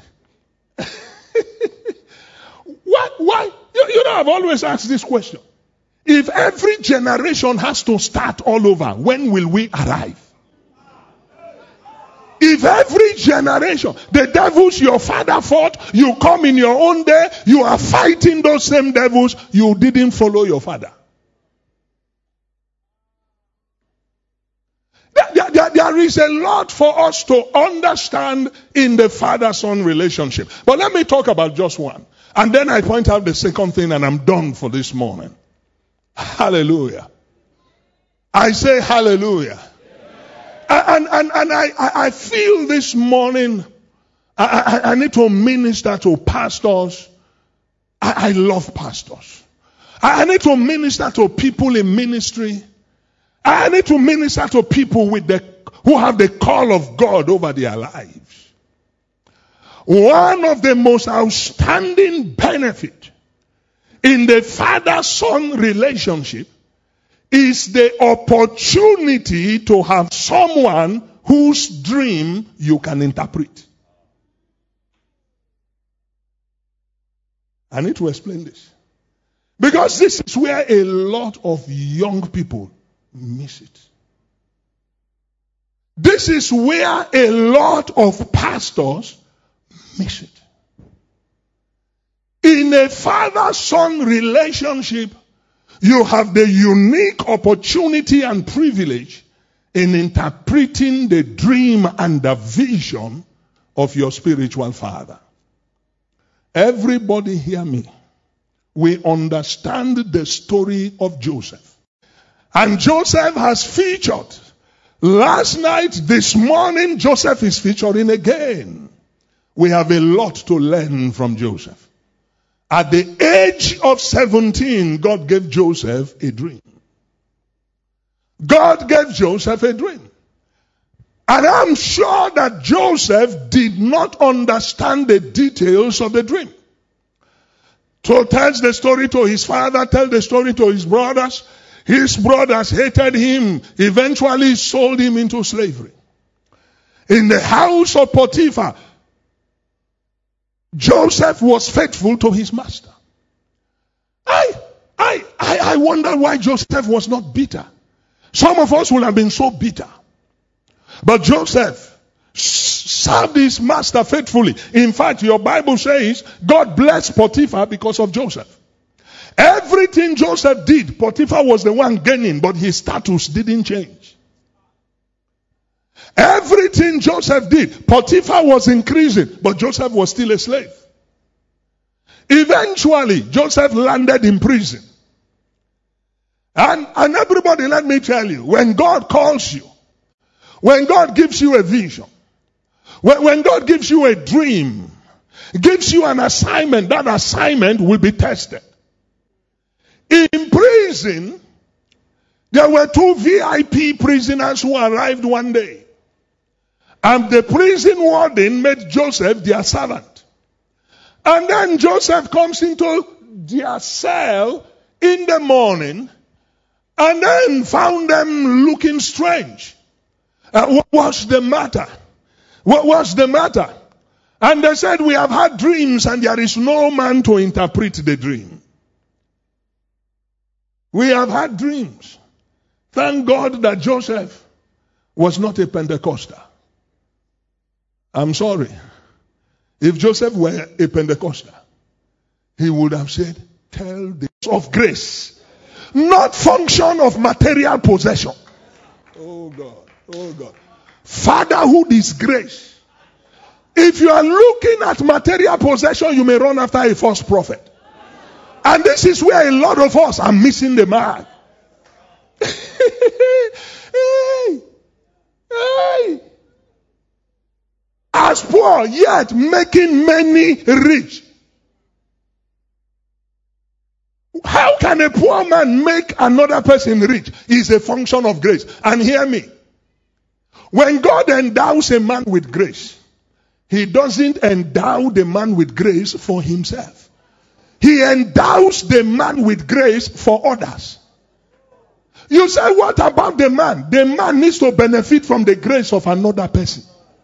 Why? Why? You, you know, I've always asked this question. If every generation has to start all over, when will we arrive? If every generation, the devils your father fought, you come in your own day, you are fighting those same devils, you didn't follow your father. There, there, there is a lot for us to understand in the father-son relationship. But let me talk about just one. And then I point out the second thing and I'm done for this morning. Hallelujah. I say hallelujah. And, and, and I, I feel this morning I, I, I need to minister to pastors. I, I love pastors. I, I need to minister to people in ministry. I need to minister to people with the who have the call of God over their lives. One of the most outstanding benefits in the father-son relationship is the opportunity to have someone whose dream you can interpret. I need to explain this. Because this is where a lot of young people miss it. This is where a lot of pastors miss it. In a father-son relationship, you have the unique opportunity and privilege in interpreting the dream and the vision of your spiritual father. Everybody hear me. We understand the story of Joseph. And Joseph has featured. Last night, this morning, Joseph is featuring again. We have a lot to learn from Joseph. At the age of seventeen, God gave Joseph a dream. God gave Joseph a dream. And I'm sure that Joseph did not understand the details of the dream. So tells the story to his father, tell the story to his brothers. His brothers hated him, eventually sold him into slavery. In the house of Potiphar, Joseph was faithful to his master. I, I, I, I wonder why Joseph was not bitter. Some of us would have been so bitter. But Joseph served his master faithfully. In fact, your Bible says God blessed Potiphar because of Joseph. Everything Joseph did, Potiphar was the one gaining, but his status didn't change. Everything Joseph did, Potiphar was increasing, but Joseph was still a slave. Eventually, Joseph landed in prison. And, and everybody, let me tell you, when God calls you, when God gives you a vision, when, when God gives you a dream, gives you an assignment, that assignment will be tested. In prison, there were two V I P prisoners who arrived one day. And the prison warden made Joseph their servant. And then Joseph comes into their cell in the morning and then found them looking strange. Uh, what was the matter? What was the matter? And they said, we have had dreams and there is no man to interpret the dream. We have had dreams. Thank God that Joseph was not a Pentecostal. I'm sorry. If Joseph were a Pentecostal, he would have said, tell the of grace, not function of material possession. Oh God, oh God. Fatherhood is grace. If you are looking at material possession, you may run after a false prophet. And this is where a lot of us are missing the mark. Hey, hey. As poor, yet making many rich. How can a poor man make another person rich? It's a function of grace. And hear me. When God endows a man with grace, he doesn't endow the man with grace for himself. He endows the man with grace for others. You say, what about the man? The man needs to benefit from the grace of another person.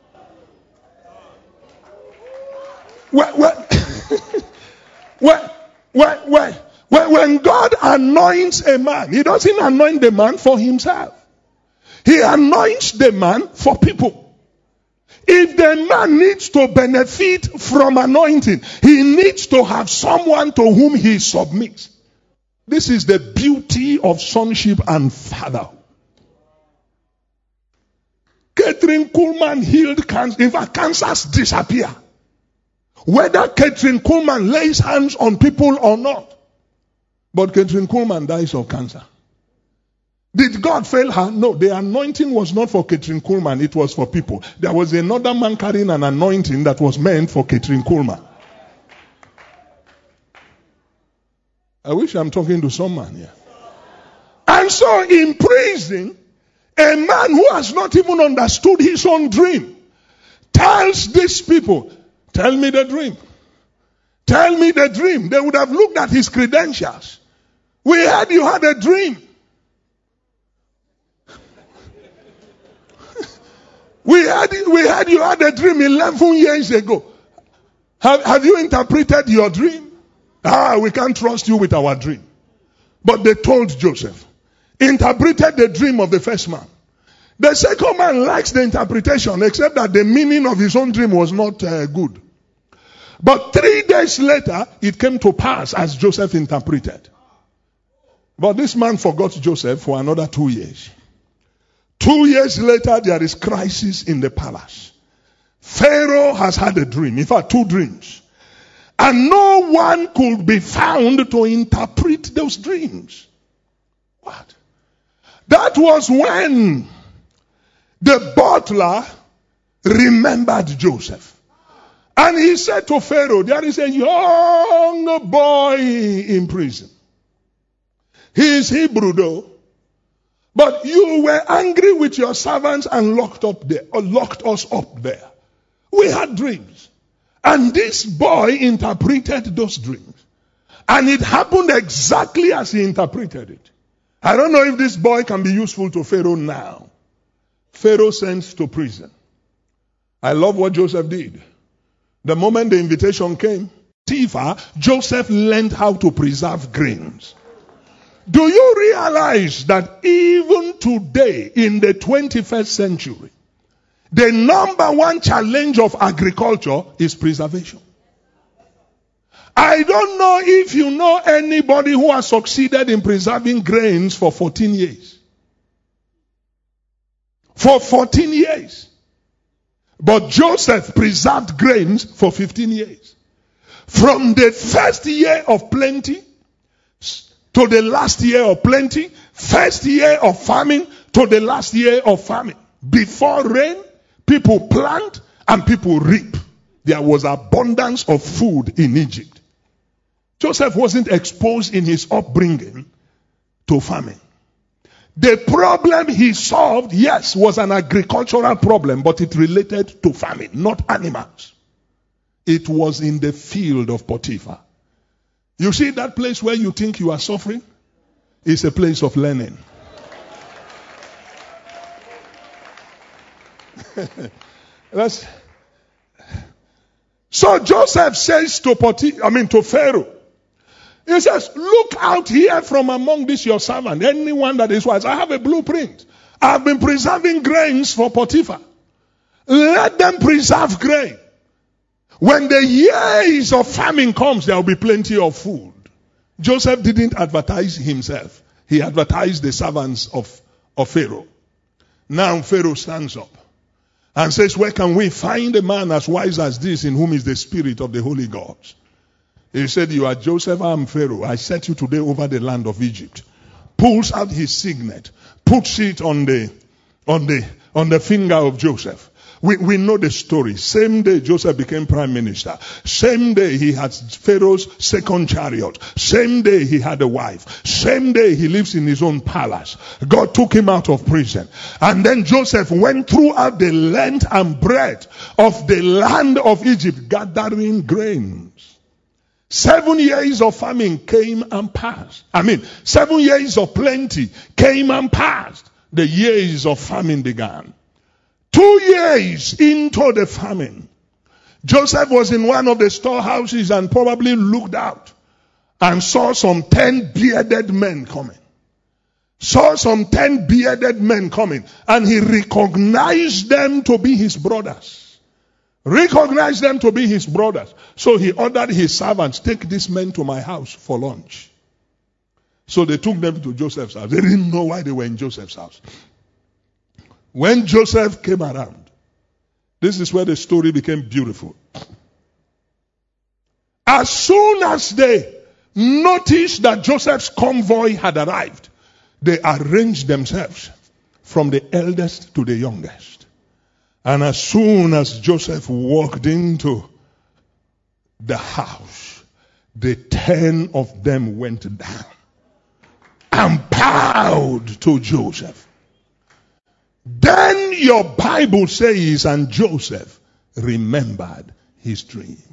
When, when, when, when, when, when God anoints a man, he doesn't anoint the man for himself. He anoints the man for people. If the man needs to benefit from anointing, he needs to have someone to whom he submits. This is the beauty of sonship and fatherhood. Catherine Kuhlman healed cancer. In fact, cancers disappear. Whether Catherine Kuhlman lays hands on people or not. But Catherine Kuhlman dies of cancer. Did God fail her? No, the anointing was not for Catherine Kuhlman, it was for people. There was another man carrying an anointing that was meant for Catherine Kuhlman. I wish I'm talking to someone here. And so in prison, a man who has not even understood his own dream tells these people, tell me the dream. Tell me the dream. They would have looked at his credentials. We heard you had a dream. We had, we had you had a dream eleven years ago. Have, have you interpreted your dream? Ah, we can't trust you with our dream. But they told Joseph, interpreted the dream of the first man. The second man likes the interpretation, except that the meaning of his own dream was not uh, good. But three days later, it came to pass as Joseph interpreted. But this man forgot Joseph for another two years. Two years later, there is crisis in the palace. Pharaoh has had a dream. In fact, two dreams. And no one could be found to interpret those dreams. What? That was when the butler remembered Joseph. And he said to Pharaoh, there is a young boy in prison. He is Hebrew though. But you were angry with your servants and locked up there, or locked us up there. We had dreams. And this boy interpreted those dreams. And it happened exactly as he interpreted it. I don't know if this boy can be useful to Pharaoh now. Pharaoh sent to prison. I love what Joseph did. The moment the invitation came, Potiphar, Joseph learned how to preserve grains. Do you realize that even today in the twenty-first century, the number one challenge of agriculture is preservation? I don't know if you know anybody who has succeeded in preserving grains for fourteen years. For fourteen years. But Joseph preserved grains for fifteen years. From the first year of plenty to the last year of plenty, first year of famine to the last year of famine. Before rain, people plant and people reap. There was abundance of food in Egypt. Joseph wasn't exposed in his upbringing to famine. The problem he solved, yes, was an agricultural problem, but it related to famine, not animals. It was in the field of Potiphar. You see that place where you think you are suffering? It's a place of learning. That's... So Joseph says to Potiphar, I mean to Pharaoh, he says, look out here from among this your servant, anyone that is wise. I have a blueprint. I've been preserving grains for Potiphar. Let them preserve grain. When the years of famine comes, there will be plenty of food. Joseph didn't advertise himself. He advertised the servants of, of Pharaoh. Now Pharaoh stands up and says, where can we find a man as wise as this in whom is the spirit of the holy gods? He said, you are Joseph, I am Pharaoh. I set you today over the land of Egypt. Pulls out his signet, puts it on the, on the, on the finger of Joseph. We, we know the story. Same day Joseph became prime minister. Same day he had Pharaoh's second chariot. Same day he had a wife. Same day he lives in his own palace. God took him out of prison. And then Joseph went throughout the length and breadth of the land of Egypt gathering grains. Seven years of famine came and passed. I mean, seven years of plenty came and passed. The years of famine began. Two years into the famine, Joseph was in one of the storehouses and probably looked out and saw some ten bearded men coming. Saw some ten bearded men coming, and he recognized them to be his brothers. Recognized them to be his brothers. So he ordered his servants, take these men to my house for lunch. So they took them to Joseph's house. They didn't know why they were in Joseph's house. When Joseph came around, this is where the story became beautiful. As soon as they noticed that Joseph's convoy had arrived, they arranged themselves from the eldest to the youngest. And as soon as Joseph walked into the house, the ten of them went down and bowed to Joseph. Then your Bible says, and Joseph remembered his dreams.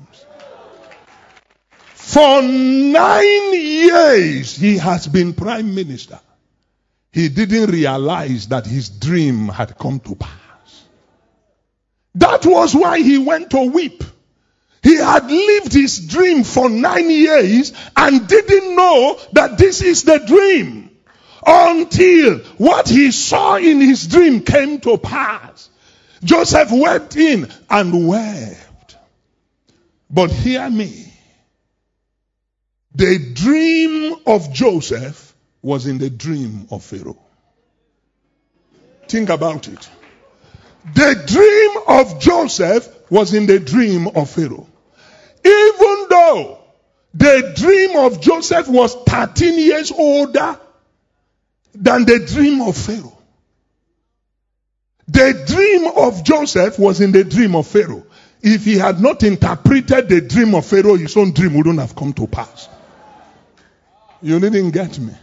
For nine years he has been prime minister. He didn't realize that his dream had come to pass. That was why he went to weep. He had lived his dream for nine years and didn't know that this is the dream. Until what he saw in his dream came to pass. Joseph wept in and wept. But hear me. The dream of Joseph was in the dream of Pharaoh. Think about it. The dream of Joseph was in the dream of Pharaoh. Even though the dream of Joseph was thirteen years older than the dream of Pharaoh. The dream of Joseph was in the dream of Pharaoh. If he had not interpreted the dream of Pharaoh, his own dream wouldn't have come to pass. You didn't get me.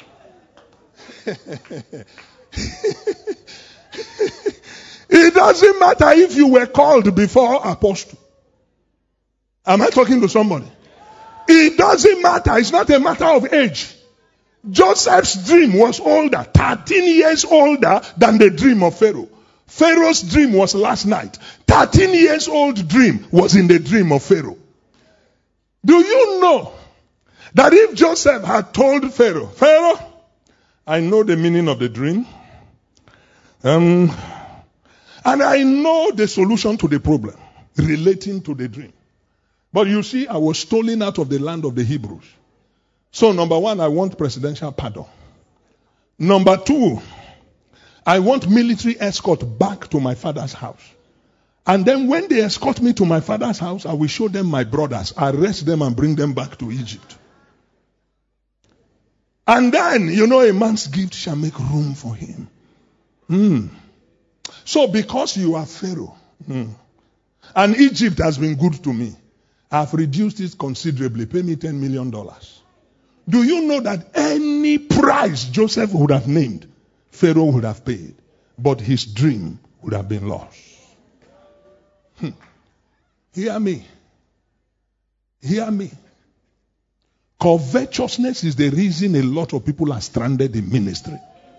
It doesn't matter if you were called before apostle. Am I talking to somebody? It doesn't matter. It's not a matter of age. Joseph's dream was older, thirteen years older than the dream of Pharaoh. Pharaoh's dream was last night. thirteen years old dream was in the dream of Pharaoh. Do you know that if Joseph had told Pharaoh, Pharaoh, I know the meaning of the dream, um, and I know the solution to the problem relating to the dream. But you see, I was stolen out of the land of the Hebrews. So number one, I want presidential pardon. Number two, I want military escort back to my father's house. And then when they escort me to my father's house, I will show them my brothers, arrest them and bring them back to Egypt. And then, you know, a man's gift shall make room for him. Mm. So because you are Pharaoh, mm, and Egypt has been good to me, I've reduced it considerably. Pay me ten million dollars. Do you know that any price Joseph would have named, Pharaoh would have paid, but his dream would have been lost? Hmm. Hear me. Hear me. Covetousness is the reason a lot of people are stranded in ministry.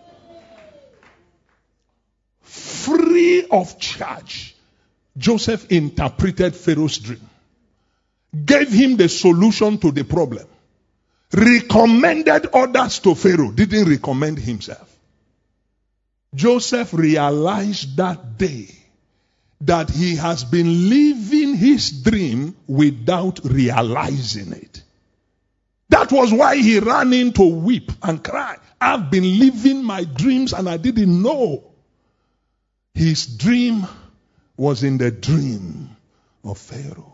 Free of charge, Joseph interpreted Pharaoh's dream, gave him the solution to the problem, recommended others to Pharaoh, didn't recommend himself. Joseph realized that day that he has been living his dream without realizing it. That was why he ran in to weep and cry. I've been living my dreams and I didn't know. His dream was in the dream of Pharaoh.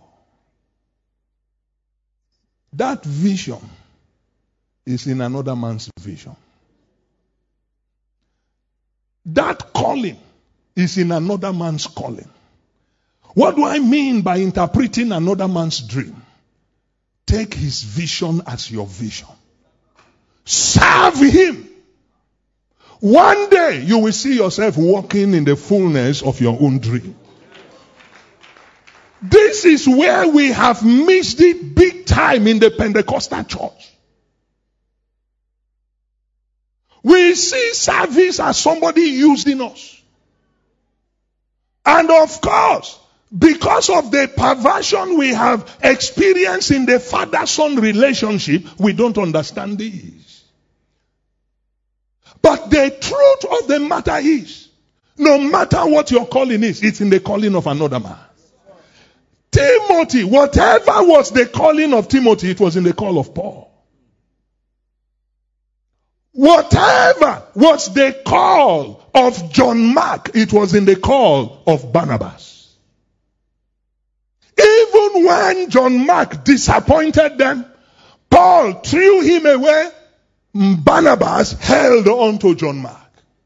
That vision is in another man's vision. That calling is in another man's calling. What do I mean by interpreting another man's dream? Take his vision as your vision. Serve him. One day you will see yourself walking in the fullness of your own dream. This is where we have missed it big time in the Pentecostal church. We see service as somebody using us. And of course, because of the perversion we have experienced in the father-son relationship, we don't understand this. But the truth of the matter is, no matter what your calling is, it's in the calling of another man. Timothy, whatever was the calling of Timothy, it was in the call of Paul. Whatever was the call of John Mark, it was in the call of Barnabas. Even when John Mark disappointed them, Paul threw him away, Barnabas held on to John Mark.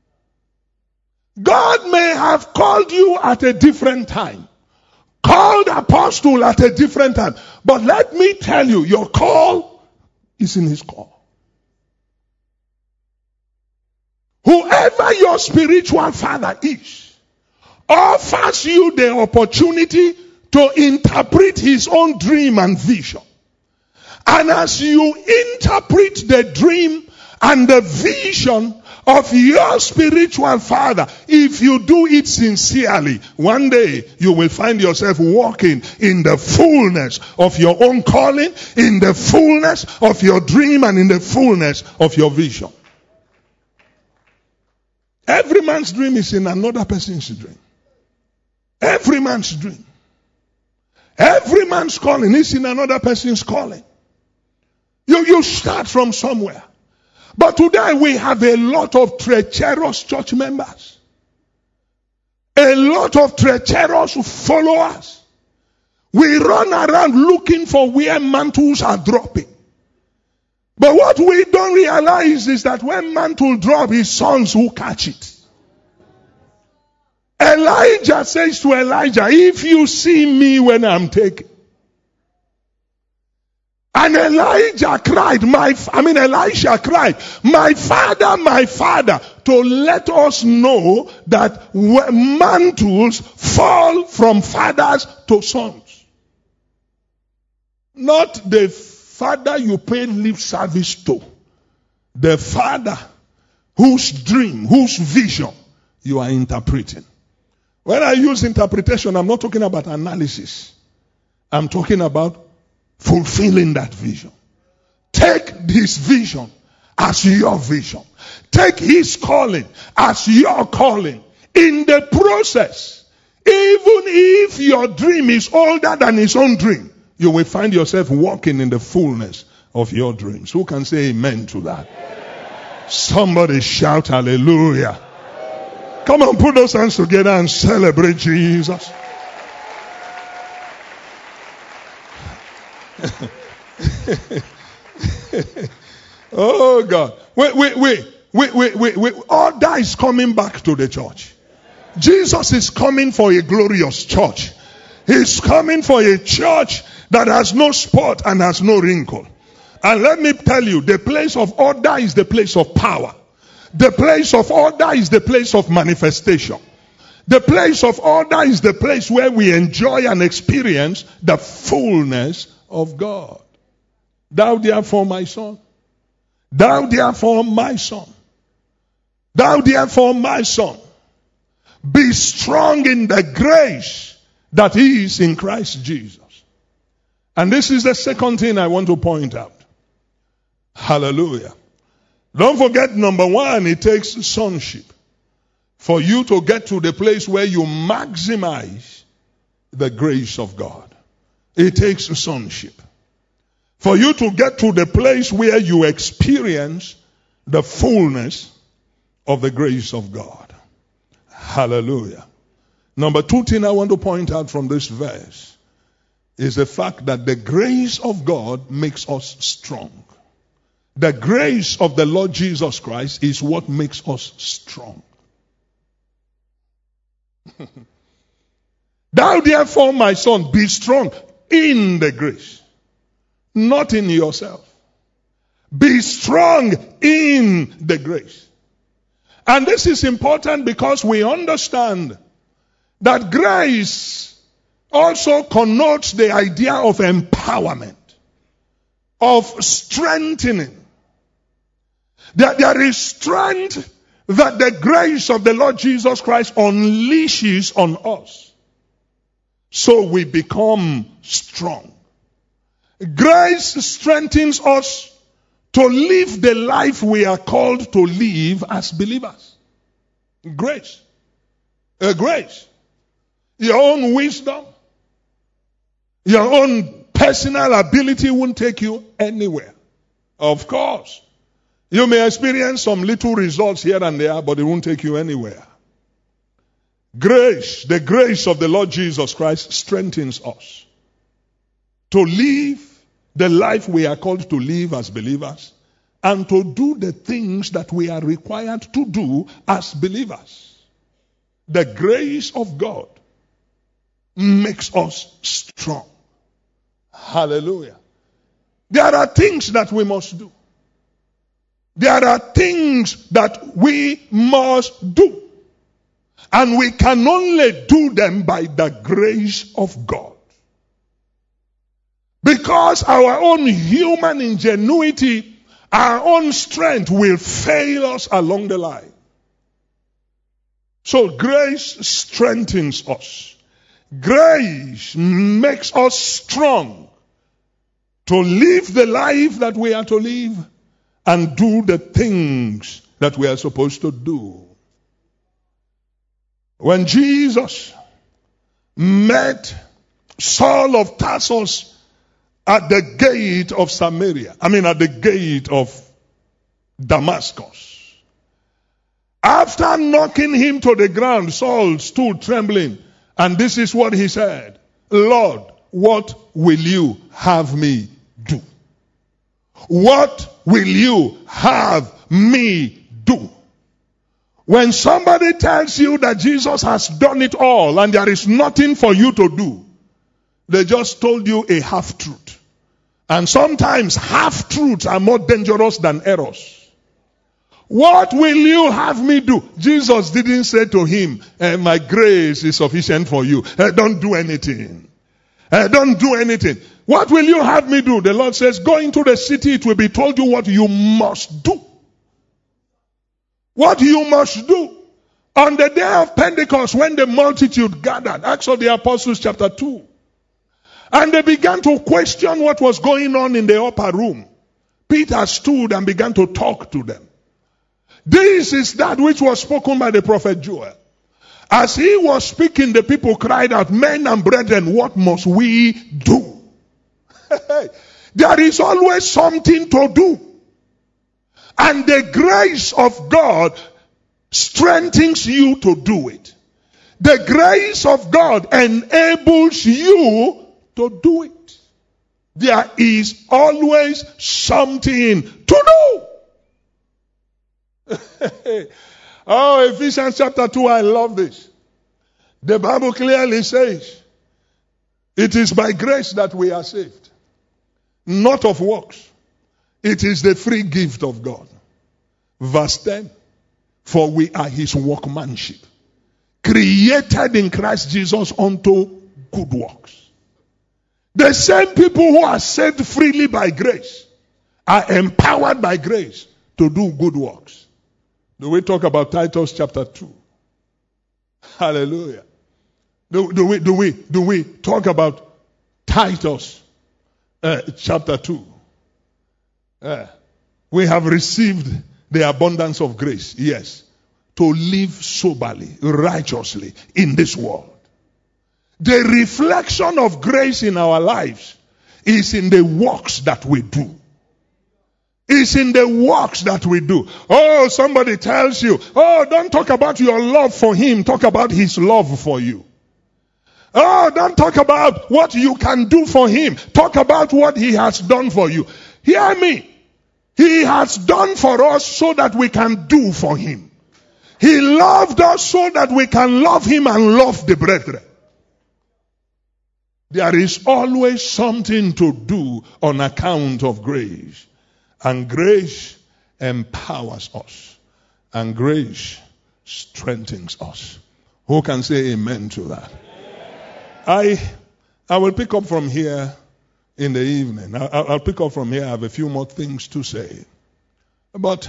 God may have called you at a different time, called apostle at a different time, but let me tell you, your call is in his call. Whoever your spiritual father is, offers you the opportunity to interpret his own dream and vision. And as you interpret the dream and the vision of your spiritual father, if you do it sincerely, one day you will find yourself walking in the fullness of your own calling, in the fullness of your dream, and in the fullness of your vision. Every man's dream is in another person's dream. Every man's dream. Every man's calling is in another person's calling. You, you start from somewhere. But today we have a lot of treacherous church members. A lot of treacherous followers. We run around looking for where mantles are dropping. But what we don't realize is that when mantle drop, his sons will catch it. Elijah says to Elijah, if you see me when I'm taken. And Elijah cried, my, I mean Elisha cried, my father, my father, to let us know that mantles fall from fathers to sons. Not the father you pay lip service to. The father whose dream, whose vision you are interpreting. When I use interpretation, I'm not talking about analysis. I'm talking about fulfilling that vision. Take this vision as your vision. Take his calling as your calling. In the process, even if your dream is older than his own dream, you will find yourself walking in the fullness of your dreams. Who can say amen to that? Somebody shout hallelujah. Come on, put those hands together and celebrate Jesus. Oh God. Wait, wait, wait. Wait, wait, wait, wait. Order is coming back to the church. Jesus is coming for a glorious church. He's coming for a church that has no spot and has no wrinkle. And let me tell you, the place of order is the place of power. The place of order is the place of manifestation. The place of order is the place where we enjoy and experience the fullness of God. Thou therefore my son. Thou therefore my son. Thou therefore my son. Be strong in the grace that is in Christ Jesus. And this is the second thing I want to point out. Hallelujah. Don't forget, number one, it takes sonship for you to get to the place where you maximize the grace of God. It takes sonship. For you to get to the place where you experience the fullness of the grace of God. Hallelujah. Number two thing I want to point out from this verse is the fact that the grace of God makes us strong. The grace of the Lord Jesus Christ is what makes us strong. Thou therefore, my son, be strong in the grace, not in yourself. Be strong in the grace. And this is important because we understand that grace also connotes the idea of empowerment, of strengthening. That there is strength that the grace of the Lord Jesus Christ unleashes on us. So we become strong. Grace strengthens us to live the life we are called to live as believers. Grace. A grace. Your own wisdom, your own personal ability won't take you anywhere. Of course. You may experience some little results here and there, but it won't take you anywhere. Grace, the grace of the Lord Jesus Christ strengthens us to live the life we are called to live as believers and to do the things that we are required to do as believers. The grace of God makes us strong. Hallelujah. There are things that we must do. There are things that we must do. And we can only do them by the grace of God. Because our own human ingenuity, our own strength will fail us along the line. So grace strengthens us. Grace makes us strong to live the life that we are to live and do the things that we are supposed to do. When Jesus met Saul of Tarsus at the gate of Samaria, I mean at the gate of Damascus. After knocking him to the ground, Saul stood trembling, and this is what he said: Lord, what will you have me do? What will you have me do? When somebody tells you that Jesus has done it all and there is nothing for you to do, they just told you a half-truth. And sometimes half-truths are more dangerous than errors. What will you have me do? Jesus didn't say to him, eh, my grace is sufficient for you. Eh, don't do anything. Eh, don't do anything. What will you have me do? The Lord says, go into the city, it will be told you what you must do. What you must do. On the day of Pentecost, when the multitude gathered, Acts of the Apostles chapter two, and they began to question what was going on in the upper room, Peter stood and began to talk to them. This is that which was spoken by the prophet Joel. As he was speaking, the people cried out, men and brethren, what must we do? There is always something to do. And the grace of God strengthens you to do it. The grace of God enables you to do it. There is always something to do. Oh, Ephesians chapter two, I love this. The Bible clearly says, it is by grace that we are saved, not of works. It is the free gift of God. Verse ten, for we are his workmanship, created in Christ Jesus unto good works. The same people who are saved freely by grace are empowered by grace to do good works. Do we talk about Titus chapter two? Hallelujah. Do, do we do we do we talk about Titus uh, chapter two? Uh, we have received the abundance of grace, yes, to live soberly, righteously in this world. The reflection of grace in our lives is in the works that we do. It's in the works that we do. Oh, somebody tells you, oh, don't talk about your love for him. Talk about his love for you. Oh, don't talk about what you can do for him. Talk about what he has done for you. Hear me. He has done for us so that we can do for him. He loved us so that we can love him and love the brethren. There is always something to do on account of grace. And grace empowers us. And grace strengthens us. Who can say amen to that? I I will pick up from here in the evening. I, I'll pick up from here. I have a few more things to say. But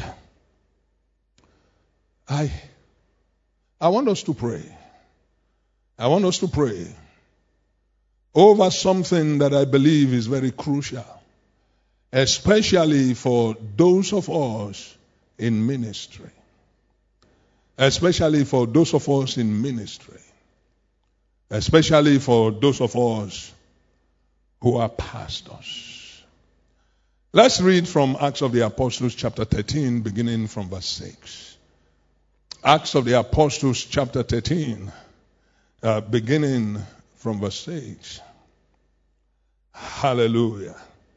I, I want us to pray. I want us to pray over something that I believe is very crucial, especially for those of us in ministry. Especially for those of us in ministry. Especially for those of us who are pastors. Let's read from Acts of the Apostles chapter thirteen, beginning from verse six. Acts of the Apostles chapter thirteen, uh, beginning from verse six. Hallelujah.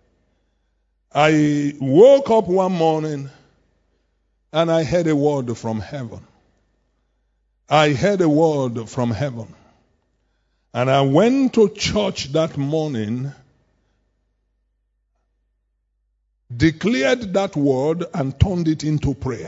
I woke up one morning and I heard a word from heaven. I heard a word from heaven. And I went to church that morning, declared that word and turned it into prayer.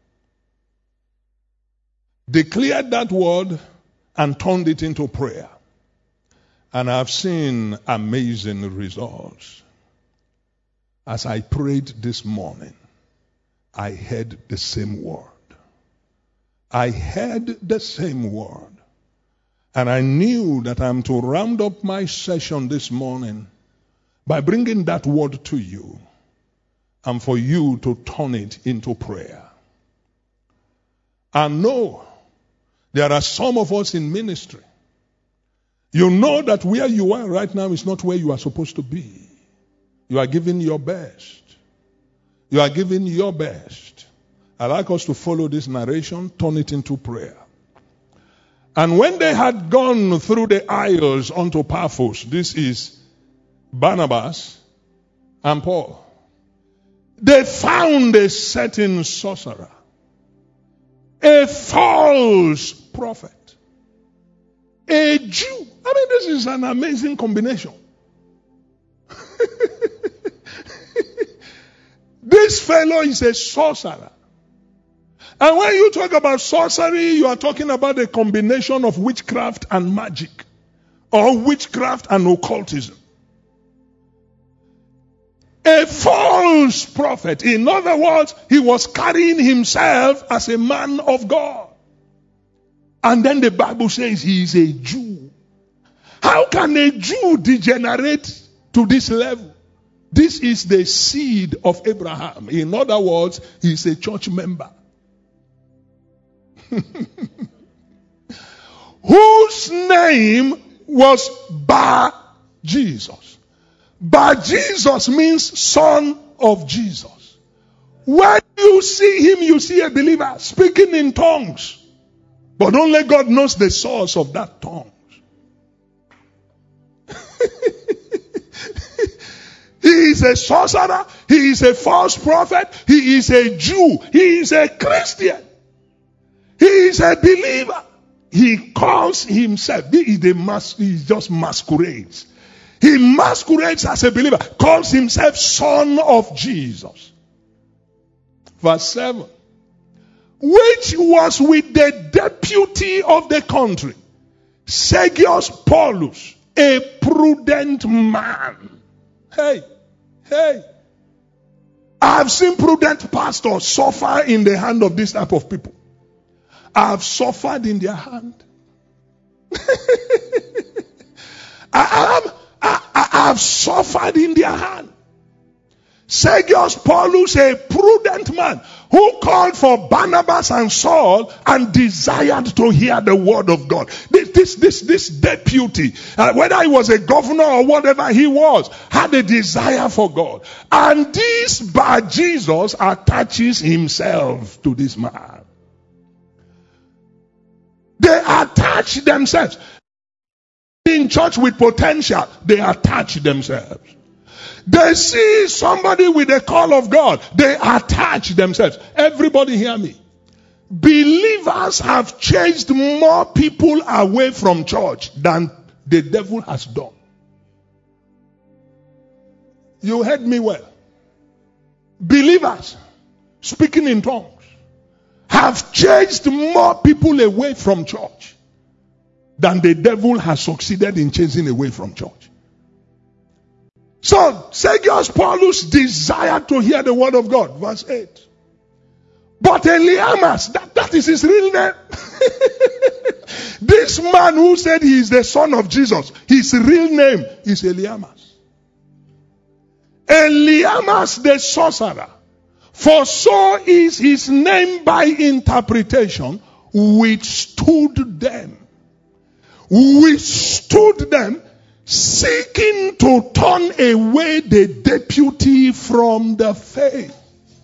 Declared that word and turned it into prayer. And I've seen amazing results. As I prayed this morning, I heard the same word. I heard the same word. And I knew that I'm to round up my session this morning by bringing that word to you and for you to turn it into prayer. I know there are some of us in ministry. You know that where you are right now is not where you are supposed to be. You are giving your best. You are giving your best. I like us to follow this narration, turn it into prayer. And when they had gone through the isles unto Paphos, this is Barnabas and Paul, they found a certain sorcerer, a false prophet, a Jew. I mean, this is an amazing combination. This fellow is a sorcerer. And when you talk about sorcery, you are talking about a combination of witchcraft and magic, or witchcraft and occultism. A false prophet. In other words, he was carrying himself as a man of God. And then the Bible says he is a Jew. How can a Jew degenerate to this level? This is the seed of Abraham. In other words, he is a church member. Whose name was Bar Jesus. Bar Jesus means son of Jesus. When you see him, you see a believer speaking in tongues. But only God knows the source of that tongue. He is a sorcerer. He is a false prophet. He is a Jew. He is a Christian. He is a believer. He calls himself. He, is the mas- he just masquerades. He masquerades as a believer. Calls himself son of Jesus. Verse seven. Which was with the deputy of the country, Sergius Paulus, a prudent man. Hey, hey. I have seen prudent pastors suffer in the hand of this type of people. I have suffered in their hand. I, have, I, I have suffered in their hand. Sergius Paulus, a prudent man, who called for Barnabas and Saul and desired to hear the word of God. This, this, this, this deputy, uh, whether he was a governor or whatever he was, had a desire for God. And this Bar Jesus attaches himself to this man. They attach themselves. In church with potential, they attach themselves. They see somebody with a call of God, they attach themselves. Everybody hear me. Believers have chased more people away from church than the devil has done. You heard me well. Believers speaking in tongues have chased more people away from church than the devil has succeeded in chasing away from church. So, Sergius Paulus desired to hear the word of God. Verse eight. But Eliamas, that, that is his real name. This man who said he is the son of Jesus, his real name is Eliamas. Eliamas the sorcerer. For so is his name by interpretation, withstood them. Withstood them, seeking to turn away the deputy from the faith.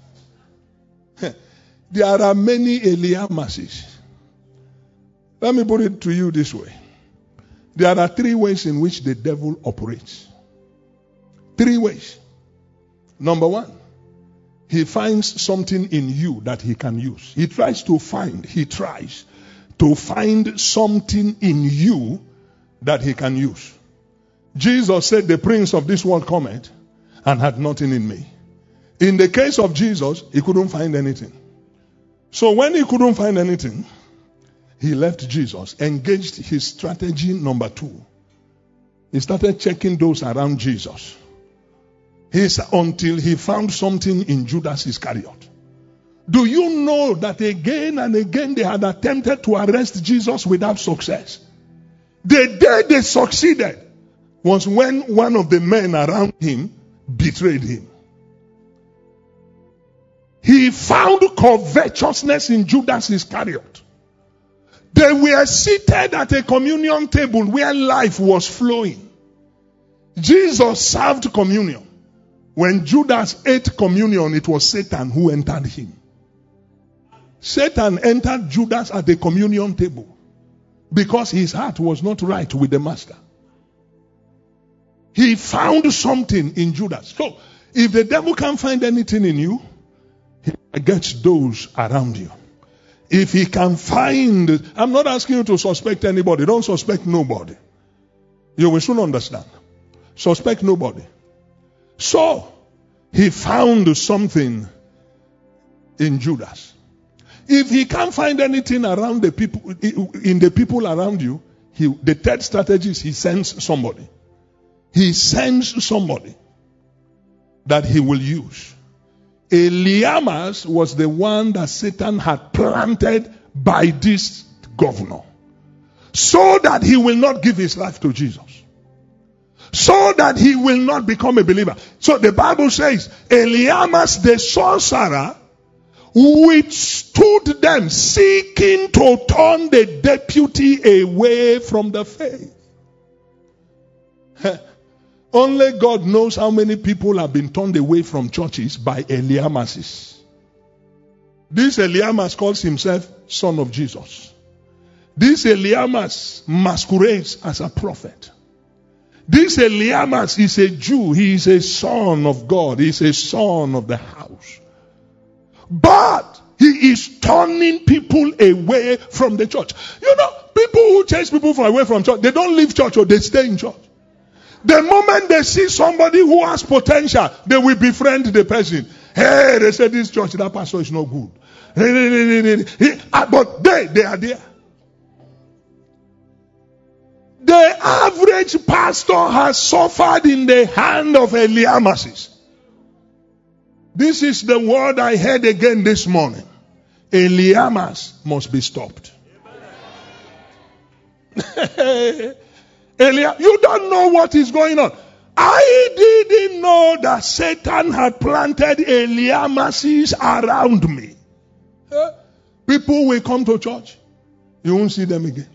There are many Eliamases. Let me put it to you this way. There are three ways in which the devil operates. Three ways. Number one, he finds something in you that he can use. He tries to find, he tries to find something in you that he can use. Jesus said, the prince of this world cometh and had nothing in me. In the case of Jesus, he couldn't find anything. So when he couldn't find anything, he left Jesus, engaged his strategy number two. He started checking those around Jesus. He's, until he found something in Judas Iscariot. Do you know that again and again they had attempted to arrest Jesus without success? The day they succeeded was when one of the men around him betrayed him. He found covetousness in Judas Iscariot. They were seated at a communion table where life was flowing. Jesus served communion. When Judas ate communion, it was Satan who entered him. Satan entered Judas at the communion table because his heart was not right with the master. He found something in Judas. So, if the devil can't find anything in you, he gets those around you. If he can find, I'm not asking you to suspect anybody. Don't suspect nobody. You will soon understand. Suspect nobody. So, he found something in Judas. If he can't find anything around the people, in the people around you, he, the third strategy is he sends somebody. He sends somebody that he will use. Eliamas was the one that Satan had planted by this governor, so that he will not give his life to Jesus, so that he will not become a believer. So the Bible says, Eliamas the sorcerer withstood them, seeking to turn the deputy away from the faith. Only God knows how many people have been turned away from churches by Eliamases. This Eliamas calls himself son of Jesus. This Eliamas masquerades as a prophet. This Eliamas is a Jew. He is a son of God. He is a son of the house. But he is turning people away from the church. You know, people who chase people from away from church, they don't leave church or they stay in church. The moment they see somebody who has potential, they will befriend the person. Hey, they say this church, that pastor is no good. But they, they are there. The average pastor has suffered in the hand of Eliamases. This is the word I heard again this morning. Eliamas must be stopped. Elia, you don't know what is going on. I didn't know that Satan had planted Eliamases around me. Eh? People will come to church. You won't see them again.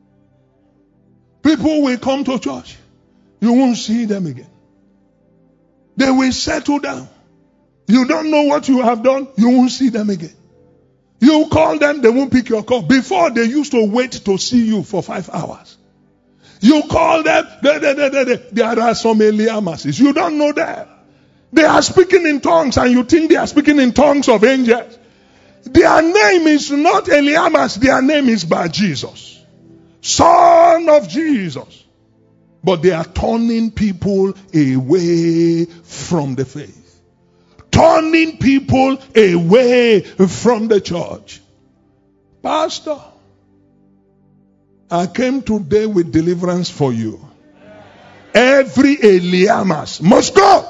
People will come to church. You won't see them again. They will settle down. You don't know what you have done. You won't see them again. You call them, they won't pick your call. Before, they used to wait to see you for five hours. You call them, they, they, they, they, they. There are some Eliamases. You don't know them. They are speaking in tongues and you think they are speaking in tongues of angels. Their name is not Eliamas. Their name is Bar Jesus, son of Jesus. But they are turning people away from the faith. Turning people away from the church. Pastor, I came today with deliverance for you. Every Eliamas must go.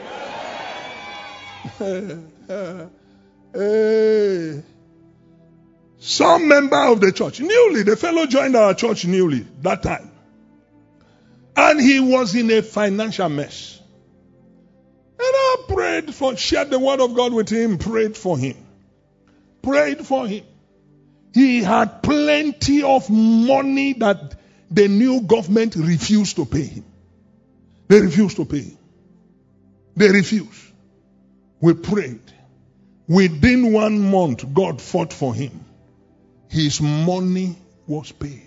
Hey. Some member of the church, newly, the fellow joined our church newly that time. And he was in a financial mess. And I prayed for, shared the word of God with him, prayed for him. Prayed for him. He had plenty of money that the new government refused to pay him. They refused to pay him. They refused. We prayed. Within one month, God fought for him. His money was paid.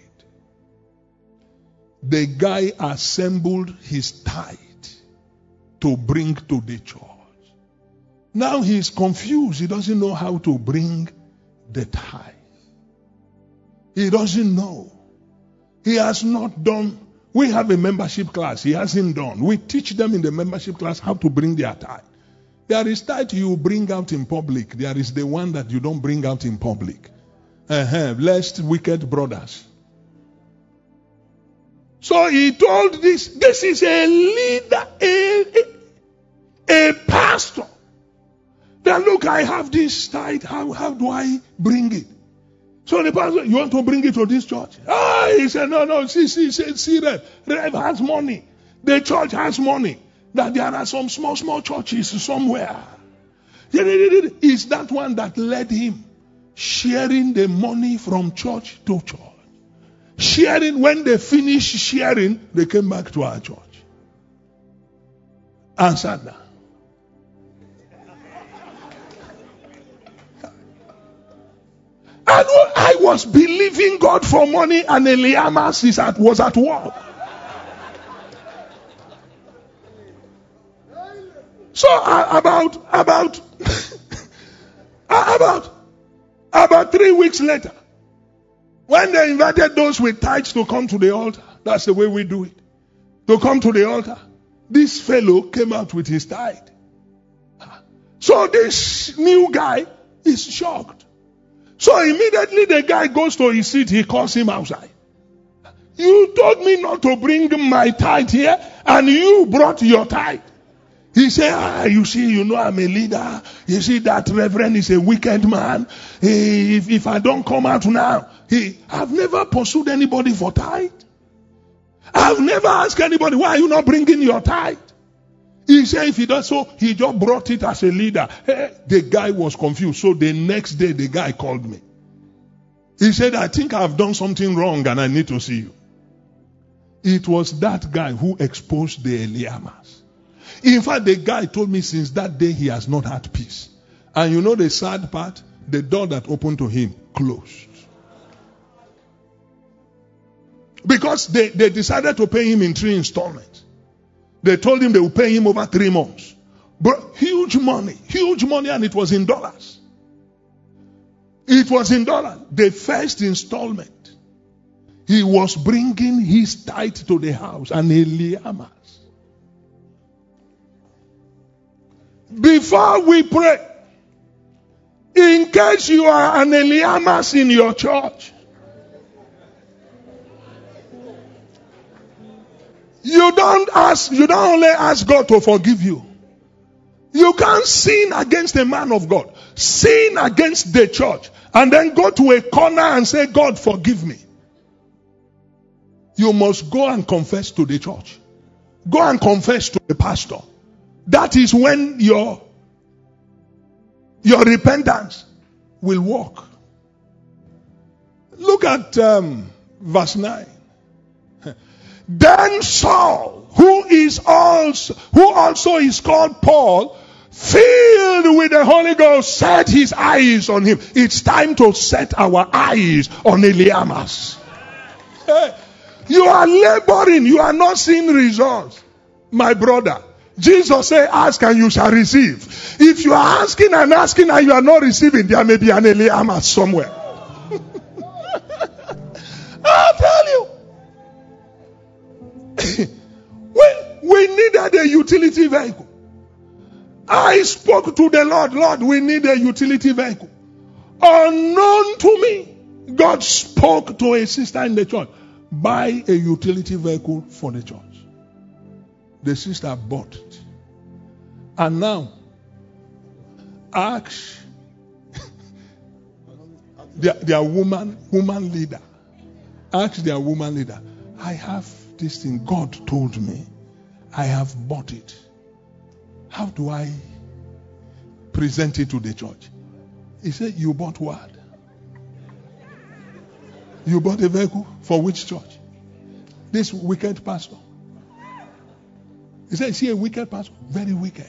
The guy assembled his tithe to bring to the church. Now he's confused. He doesn't know how to bring the tithe. He doesn't know. He has not done. We have a membership class. He hasn't done. We teach them in the membership class how to bring their tithe. There is tithe you bring out in public. There is the one that you don't bring out in public. Uh-huh. Blessed wicked brothers. So he told this. This is a leader, a, a, a pastor. Then look, I have this tithe. How, how do I bring it? So the pastor, you want to bring it to this church? Ah, he said, no, no, see, see, see, see, Rev. Rev has money. The church has money. That there are some small, small churches somewhere. It's that one that led him sharing the money from church to church. Sharing, when they finished sharing, they came back to our church. And sat down. And I was believing God for money, and Eliamas is at, was at work. So uh, about about about about three weeks later, when they invited those with tithes to come to the altar, that's the way we do it. To come to the altar, this fellow came out with his tithe. So this new guy is shocked. So immediately the guy goes to his seat, he calls him outside. You told me not to bring my tithe here, and you brought your tithe. He said, ah, you see, you know I'm a leader. You see, that reverend is a wicked man. Hey, if, if I don't come out now, he, I've never pursued anybody for tithe. I've never asked anybody, why are you not bringing your tithe? He said, if he does so, he just brought it as a leader. Hey, the guy was confused. So the next day, the guy called me. He said, I think I've done something wrong and I need to see you. It was that guy who exposed the Eliamas. In fact, the guy told me since that day he has not had peace. And you know the sad part? The door that opened to him closed. Because they, they decided to pay him in three installments. They told him they would pay him over three months. But huge money, huge money, and it was in dollars. It was in dollars. The first installment, he was bringing his tithe to the house, and Eliamas. Before we pray, in case you are an Eliamas in your church, you don't ask, you don't only ask God to forgive you. You can't sin against a man of God, sin against the church, and then go to a corner and say, God, forgive me. You must go and confess to the church. Go and confess to the pastor. That is when your, your repentance will work. Look at um, verse nine. Then Saul, who is also, who also is called Paul, filled with the Holy Ghost, set his eyes on him. It's time to set our eyes on Eliamas. Hey, you are laboring, you are not seeing results. My brother, Jesus said, ask and you shall receive. If you are asking and asking and you are not receiving, there may be an Eliamas somewhere. I'll tell you. we, we needed a utility vehicle. I spoke to the Lord, Lord, we need a utility vehicle. Unknown to me, God spoke to a sister in the church. Buy a utility vehicle for the church. The sister bought it. And now, ask their, their woman, woman leader. Ask their woman leader, I have this thing, God told me, I have bought it. How do I present it to the church? He said, you bought what? You bought a vehicle for which church? This wicked pastor. He said, is he a wicked pastor? Very wicked.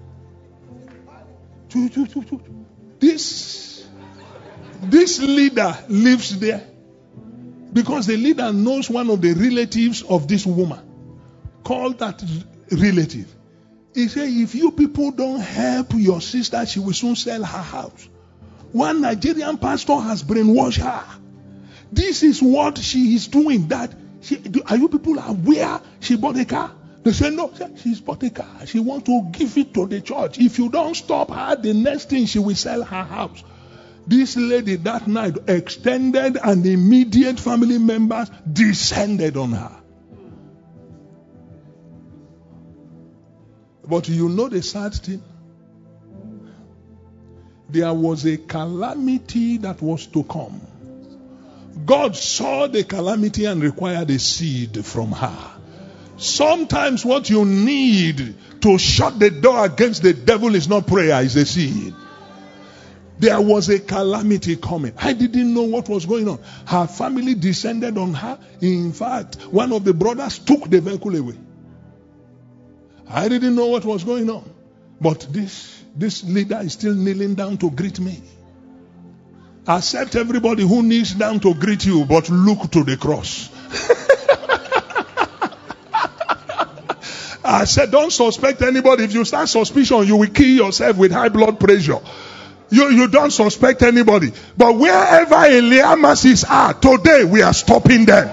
This, this leader lives there because the leader knows one of the relatives of this woman. Call that relative. He said, if you people don't help your sister, she will soon sell her house. One Nigerian pastor has brainwashed her. This is what she is doing. That she, are you people aware she bought a car? They say, no, she's bought a car. She wants to give it to the church. If you don't stop her, the next thing she will sell her house. This lady that night, extended and immediate family members descended on her. But you know the sad thing? There was a calamity that was to come. God saw the calamity and required a seed from her. Sometimes what you need to shut the door against the devil is not prayer, it's a seed. There was a calamity coming. I didn't know what was going on. Her family descended on her. In fact, one of the brothers took the vehicle away. I didn't know what was going on. But this, this leader is still kneeling down to greet me. Accept everybody who kneels down to greet you, but look to the cross. I said, don't suspect anybody. If you start suspicion, you will kill yourself with high blood pressure. You, you don't suspect anybody. But wherever Eliamas is at, today we are stopping them.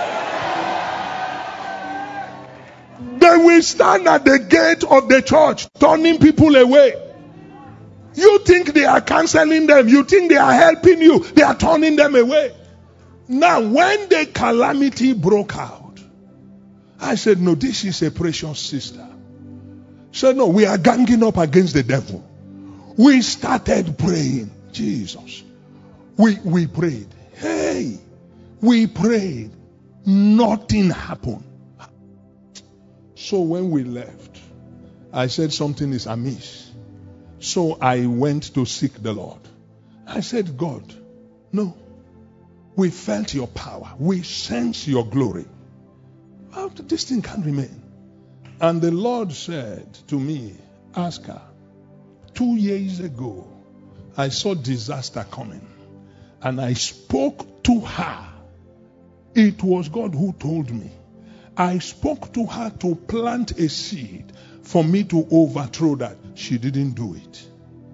They will stand at the gate of the church, turning people away. You think they are canceling them. You think they are helping you. They are turning them away. Now, when the calamity broke out, I said, no, this is a precious sister. So no, we are ganging up against the devil. We started praying. Jesus. We, we prayed. Hey, we prayed. Nothing happened. So when we left, I said something is amiss. So I went to seek the Lord. I said, God, no. We felt your power. We sense your glory. How this thing can remain? And the Lord said to me, ask her. Two years ago, I saw disaster coming. And I spoke to her. It was God who told me. I spoke to her to plant a seed for me to overthrow that. She didn't do it.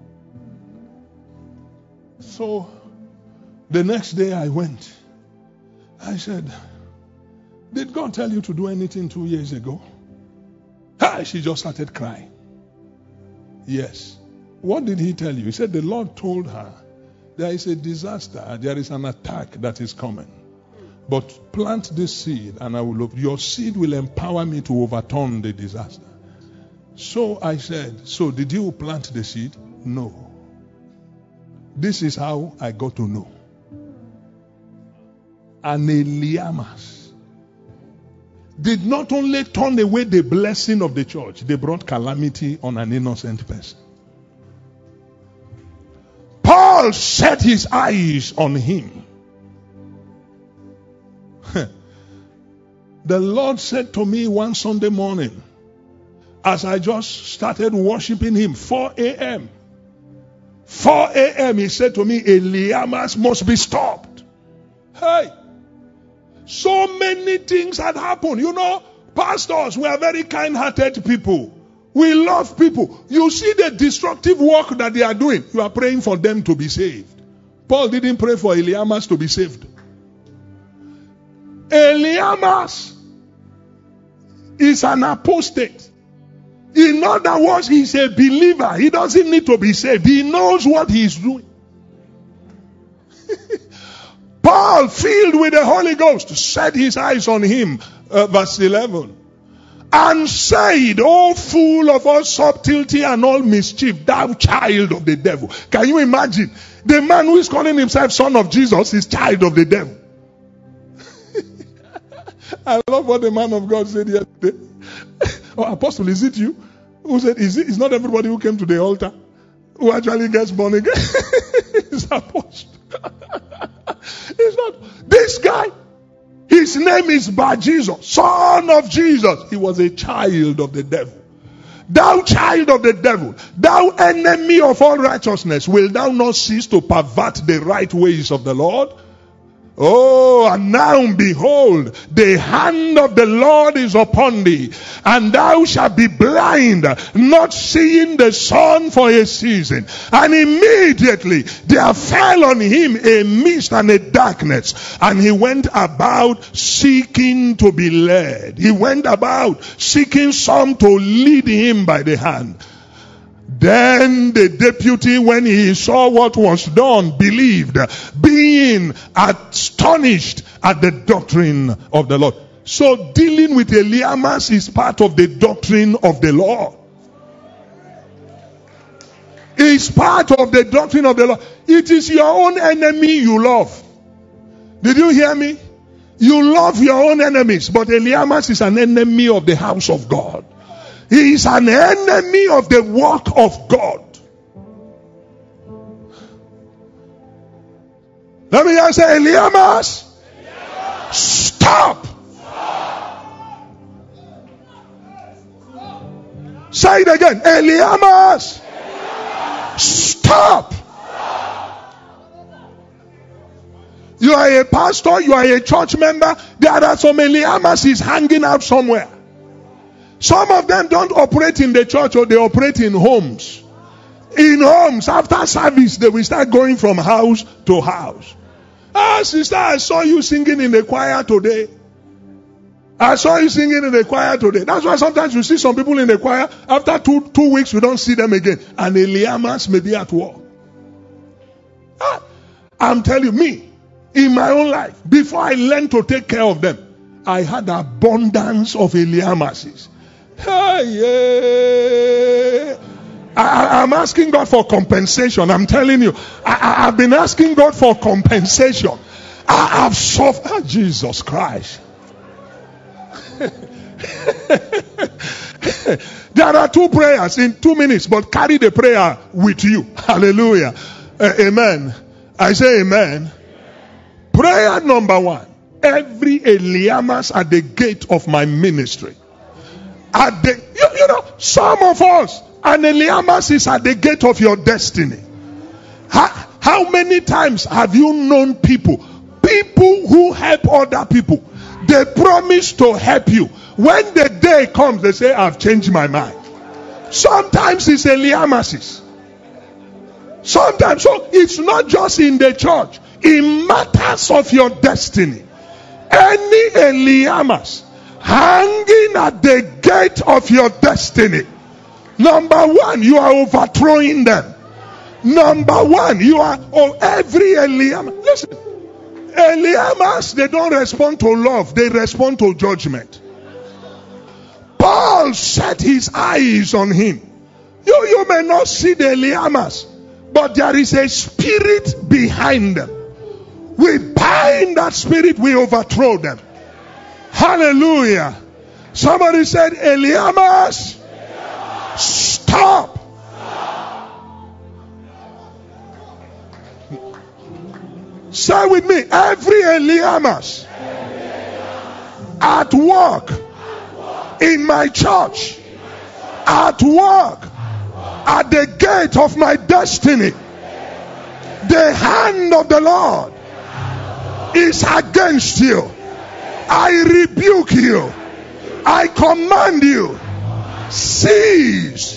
So, the next day I went. I said, did God tell you to do anything two years ago? Ah, she just started crying. Yes. What did he tell you? He said the Lord told her there is a disaster, there is an attack that is coming. But plant this seed and I will, your seed will empower me to overturn the disaster. So I said, so did you plant the seed? No. This is how I got to know. And Eliamas did not only turn away the blessing of the church, they brought calamity on an innocent person. Paul set his eyes on him. The Lord said to me one Sunday morning, as I just started worshiping him, four a.m. four a.m. he said to me, Eliamas must be stopped. Hey! So many things had happened. You know, pastors, we are very kind-hearted people. We love people. You see the destructive work that they are doing. You are praying for them to be saved. Paul didn't pray for Eliamas to be saved. Eliamas is an apostate. In other words, he's a believer. He doesn't need to be saved. He knows what he's doing. Paul, filled with the Holy Ghost, set his eyes on him. Uh, verse eleven. And said, O full of all subtlety and all mischief, thou child of the devil. Can you imagine? The man who is calling himself son of Jesus is child of the devil. I love what the man of God said yesterday. Oh, Apostle, is it you? Who said, is it, it's not everybody who came to the altar who actually gets born again. It's Apostle. It's not. This guy, his name is Bar Jesus, son of Jesus. He was a child of the devil. Thou child of the devil, thou enemy of all righteousness, will thou not cease to pervert the right ways of the Lord? Oh, and now behold, the hand of the Lord is upon thee, and thou shalt be blind, not seeing the sun for a season. And immediately there fell on him a mist and a darkness, and he went about seeking to be led. He went about seeking some to lead him by the hand. Then the deputy, when he saw what was done, believed, being astonished at the doctrine of the Lord. So dealing with Eliamas is part of the doctrine of the Lord. It's part of the doctrine of the Lord. It is your own enemy you love. Did you hear me? You love your own enemies, but Eliamas is an enemy of the house of God. He is an enemy of the work of God. Let me just say, Eliamas, stop. Stop. Say it again, Eliamas, stop. Stop. You are a pastor, you are a church member. There are some Eliamas hanging out somewhere. Some of them don't operate in the church, or they operate in homes. In homes, after service, they will start going from house to house. Ah, sister, I saw you singing in the choir today. I saw you singing in the choir today. That's why sometimes you see some people in the choir. After two two weeks, you don't see them again. And Eliamas may be at work. Ah, I'm telling you, me, in my own life, before I learned to take care of them, I had abundance of Eliamases. Hey, yeah. I, I'm asking God for compensation. I'm telling you, I, I, I've been asking God for compensation. I have suffered. Jesus Christ. There are two prayers in two minutes, but carry the prayer with you. Hallelujah. Uh, amen. I say amen. Prayer number one. Every Eliamas at the gate of my ministry. At the, you, you know, some of us, an Eliamas is at the gate of your destiny. How, how many times have you known people, people who help other people? They promise to help you. When the day comes, they say, I've changed my mind. Sometimes it's Eliamases. Sometimes, so it's not just in the church. In matters of your destiny, any Eliamas hanging at the gate of your destiny, number one, you are overthrowing them. Number one, you are, oh, every Eliamas. Listen, Eliamas, they don't respond to love, they respond to judgment. Paul set his eyes on him. You, you may not see the Eliamas, but there is a spirit behind them. We bind that spirit, we overthrow them. Hallelujah. Somebody said, Eliamas, stop. Say with me, every Eliamas at work, in my church, at work, at the gate of my destiny, the hand of the Lord is against you. I rebuke you. I command you, cease,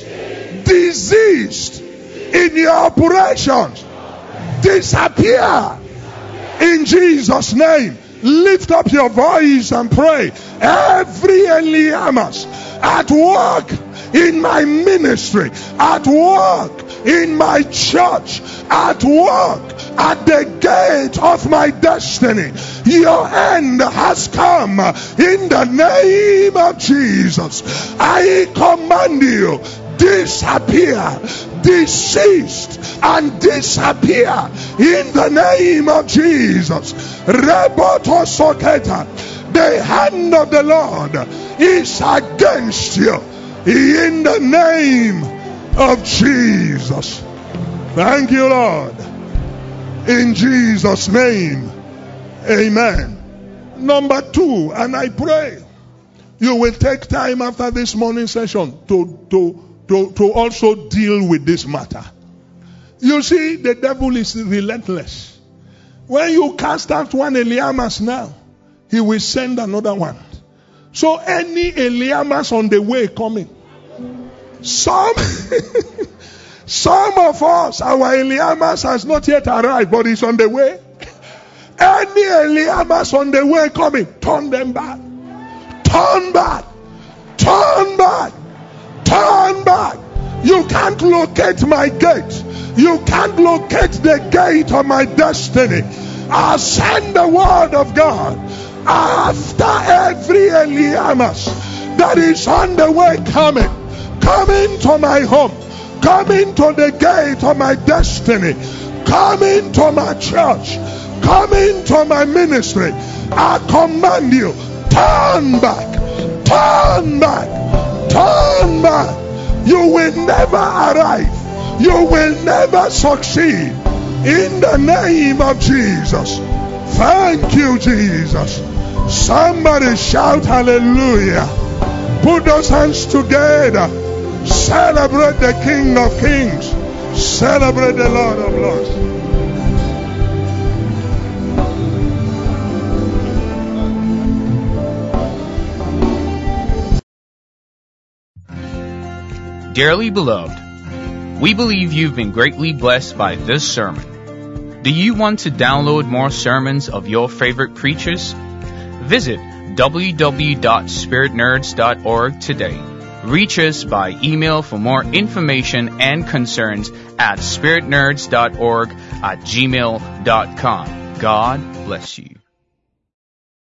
desist in your operations, disappear in Jesus' name. Lift up your voice and pray. Every Eliamas at work in my ministry, at work in my church, at work at the gate of my destiny, your end has come in the name of Jesus. I command you, disappear, desist, and disappear in the name of Jesus. Reboto Soketa, the hand of the Lord is against you in the name of Jesus. Thank you, Lord. In Jesus' name, amen. Number two, and I pray you will take time after this morning session to, to, to, to also deal with this matter. You see, the devil is relentless. When you cast out one Eliamas now, he will send another one. So any Eliamas on the way coming, some some of us, our Eliamas has not yet arrived, but it's on the way. Any Eliamas on the way coming, turn them back. Turn back. Turn back. Turn back. You can't locate my gate. You can't locate the gate of my destiny. I'll send the word of God after every Eliamas that is on the way coming. Coming to my home. Coming to the gate of my destiny. Coming to my church. Coming to my ministry. I command you, turn back. Turn back. Turn back. You will never arrive. You will never succeed. In the name of Jesus. Thank you, Jesus. Somebody shout hallelujah. Put those hands together. Celebrate the King of Kings. Celebrate the Lord of Lords.
Dearly beloved, we believe you've been greatly blessed by this sermon. Do you want to download more sermons of your favorite preachers? Visit w w w dot spirit nerds dot org today. Reach us by email for more information and concerns at spirit nerds dot org at gmail dot com. God bless you.